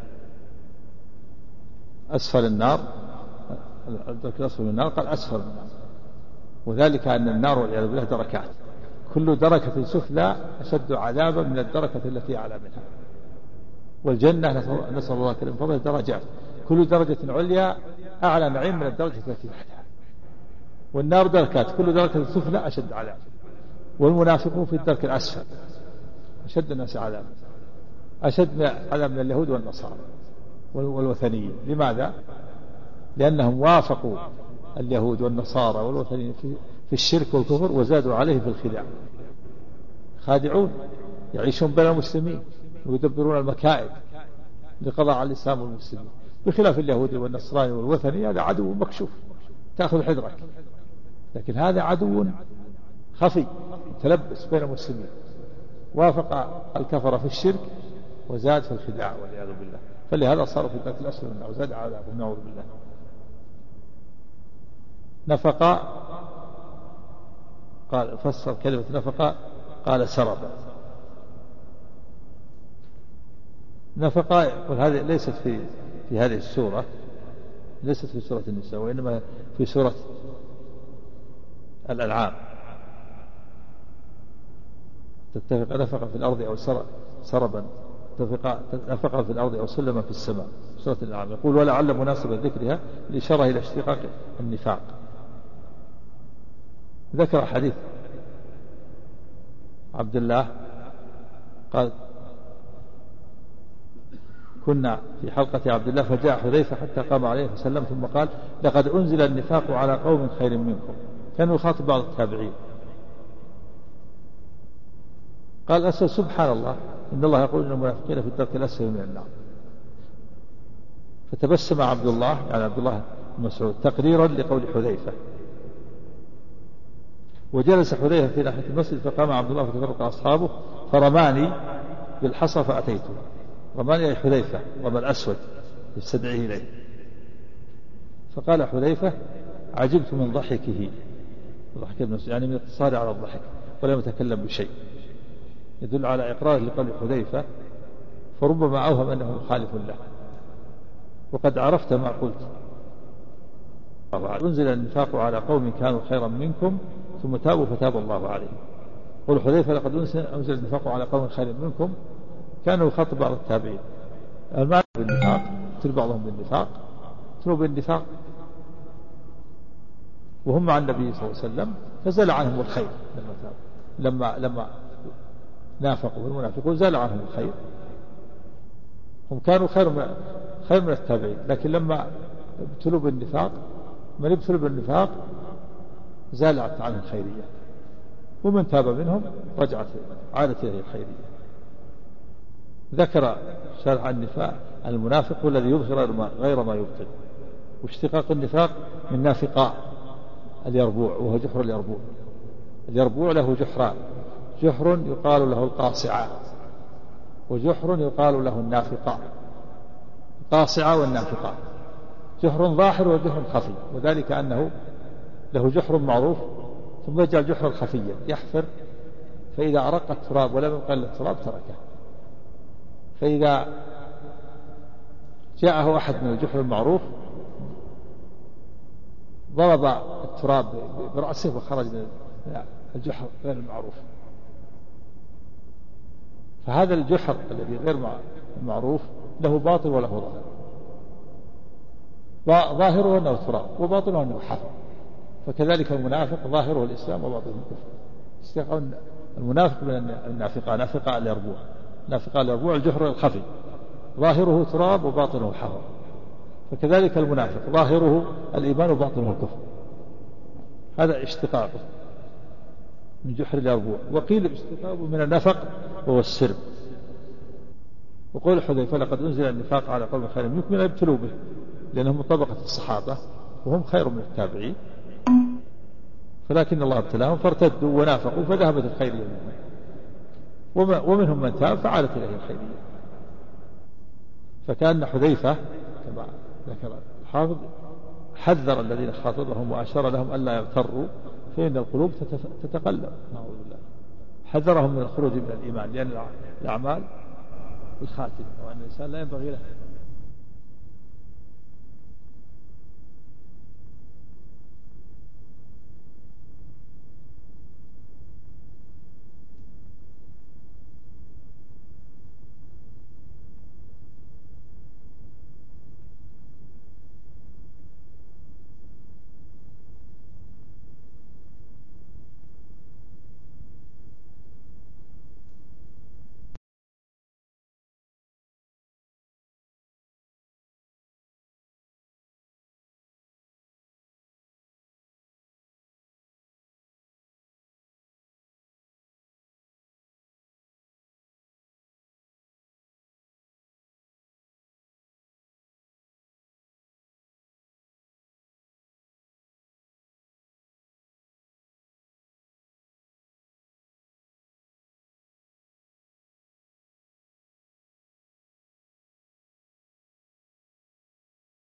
أسفل النار الدرك الأسفل من النار قال أسفل من النار، وذلك أن النار والعياذ بالله دركات، كل دركة سفلى أشد عذابا من الدركة التي أعلى منها. والجنة نسأل الله كريم فضل درجات، كل درجة عليا أعلى نعيم من الدرجة التي تحتها. والنار دركات، كل دركة سفلى أشد عذاب. والمنافقون في الدرك الأسفل أشد الناس عذابا، أشد عذاب من اليهود والنصارى والوثنيين. لماذا؟ لأنهم وافقوا اليهود والنصارى والوثنيين في الشرك والكفر وزادوا عليه في الخداع. خادعون يعيشون بين المسلمين ويدبرون المكائد لقضاء على الإسلام والمسلمين، بخلاف اليهود والنصراني والوثني هذا عدو مكشوف تأخذ حذرك، لكن هذا عدو خفي تلبس بين المسلمين، وافق الكفر في الشرك وزاد في الخداع والعياذ بالله. فلهذا صاروا في الدرك الأسفل من النار وزاد عذابهم نعوذ بالله. نفقة قال فسر كلمة نفقة قال سربا. نفقة يقول هذه ليست في في هذه السورة، ليست في سورة النساء وإنما في سورة الأنعام. تتفق نفقة في الأرض أو سربا نفقة في الأرض أو سلما في السماء، سورة الأنعام. يقول ولعل مناسبة ذكرها الإشارة إلى اشتقاق النفاق. ذكر حديث عبد الله قال كنا في حلقة عبد الله فجاء حذيفة حتى قام عليه فسلم ثم قال لقد أنزل النفاق على قوم خير منكم. كانوا يخاطب بعض التابعين. قال أسأل سبحان الله إن الله يقول إن المنافقين في الدرك الأسفل من النار. فتبسم عبد الله يعني عبد الله بن مسعود تقريرا لقول حذيفة. وجلس حذيفة في ناحية المسجد فقام عبد الله فتفرق أصحابه فرماني بالحصى فأتيته. رماني أي حذيفة رمى الأسود يستدعيه إليه. فقال حذيفة عجبت من ضحكه ضحك ابن مسعود يعني من اقتصاره على الضحك ولم يتكلم بشيء يدل على إقراره لقول حذيفة فربما أوهم أنه مخالف له. وقد عرفت ما قلت. أنزل النفاق على قوم كانوا خيرا منكم ثم تابوا فتاب الله عليهم. قل حذيفة لقد أنزل النفاق على قوم خير منكم كانوا يخاطب بعض التابعين. المعنى بالنفاق تل بعضهم بالنفاق تلوا بالنفاق وهم مع النبي صلى الله عليه وسلم فزال عنهم الخير لما تاب لما لما نافقوا والمنافقون زال عنهم الخير. هم كانوا خير من خير من التابعين لكن لما ابتلوا بالنفاق من ابتلوا بالنفاق زالت عنهم الخيرية ومن تاب منهم رجعت عادت إليه الخيرية. ذكر شرح النفاق المنافق الذي يظهر غير ما يبطن. واشتقاق النفاق من نافقاء اليربوع وهو جحر اليربوع. اليربوع له جحران جحر يقال له القاصعة وجحر يقال له النافقاء. القاصعة والنافقاء جحر ظاهر وجحر خفي وذلك أنه له جحر معروف ثم يجعل جحرا خفيا يحفر فإذا أرق التراب ولم يبقى له التراب تركه. فإذا جاءه أحد من الجحر المعروف ضرب التراب برأسه وخرج من الجحر غير المعروف. فهذا الجحر الذي غير معروف له باطل وله ظاهر. ظاهره أنه تراب وباطنه أنه حفر. فكذلك المنافق ظاهره الإسلام وباطنه الكفر. المنافق من النافقاء نافقاء اليربوع نافقاء اليربوع الجحر الخفي ظاهره تراب وباطنه حفر. فكذلك المنافق ظاهره الإيمان وباطنه الكفر. هذا اشتقاقه من جحر اليربوع. وقيل اشتقاقه من النفق وهو السرب. وقول حذيفة لقد أنزل النفاق على قوم خير منكم لا يبتلوا به لأنهم من طبقة الصحابة وهم خير من التابعين فلكن الله ابتلاهم فارتدوا ونافقوا فذهبت الخيرية منهم ومنهم من تاب فعادت إليه الخيرية. فكأن حذيفة كما ذكر الحافظ حذر الذين خاطبهم وأشار لهم ألا يغتروا فإن القلوب تتقلب نعوذ بالله. حذرهم من الخروج من الإيمان لأن الأعمال الخاتمة وأن الإنسان لا ينبغي له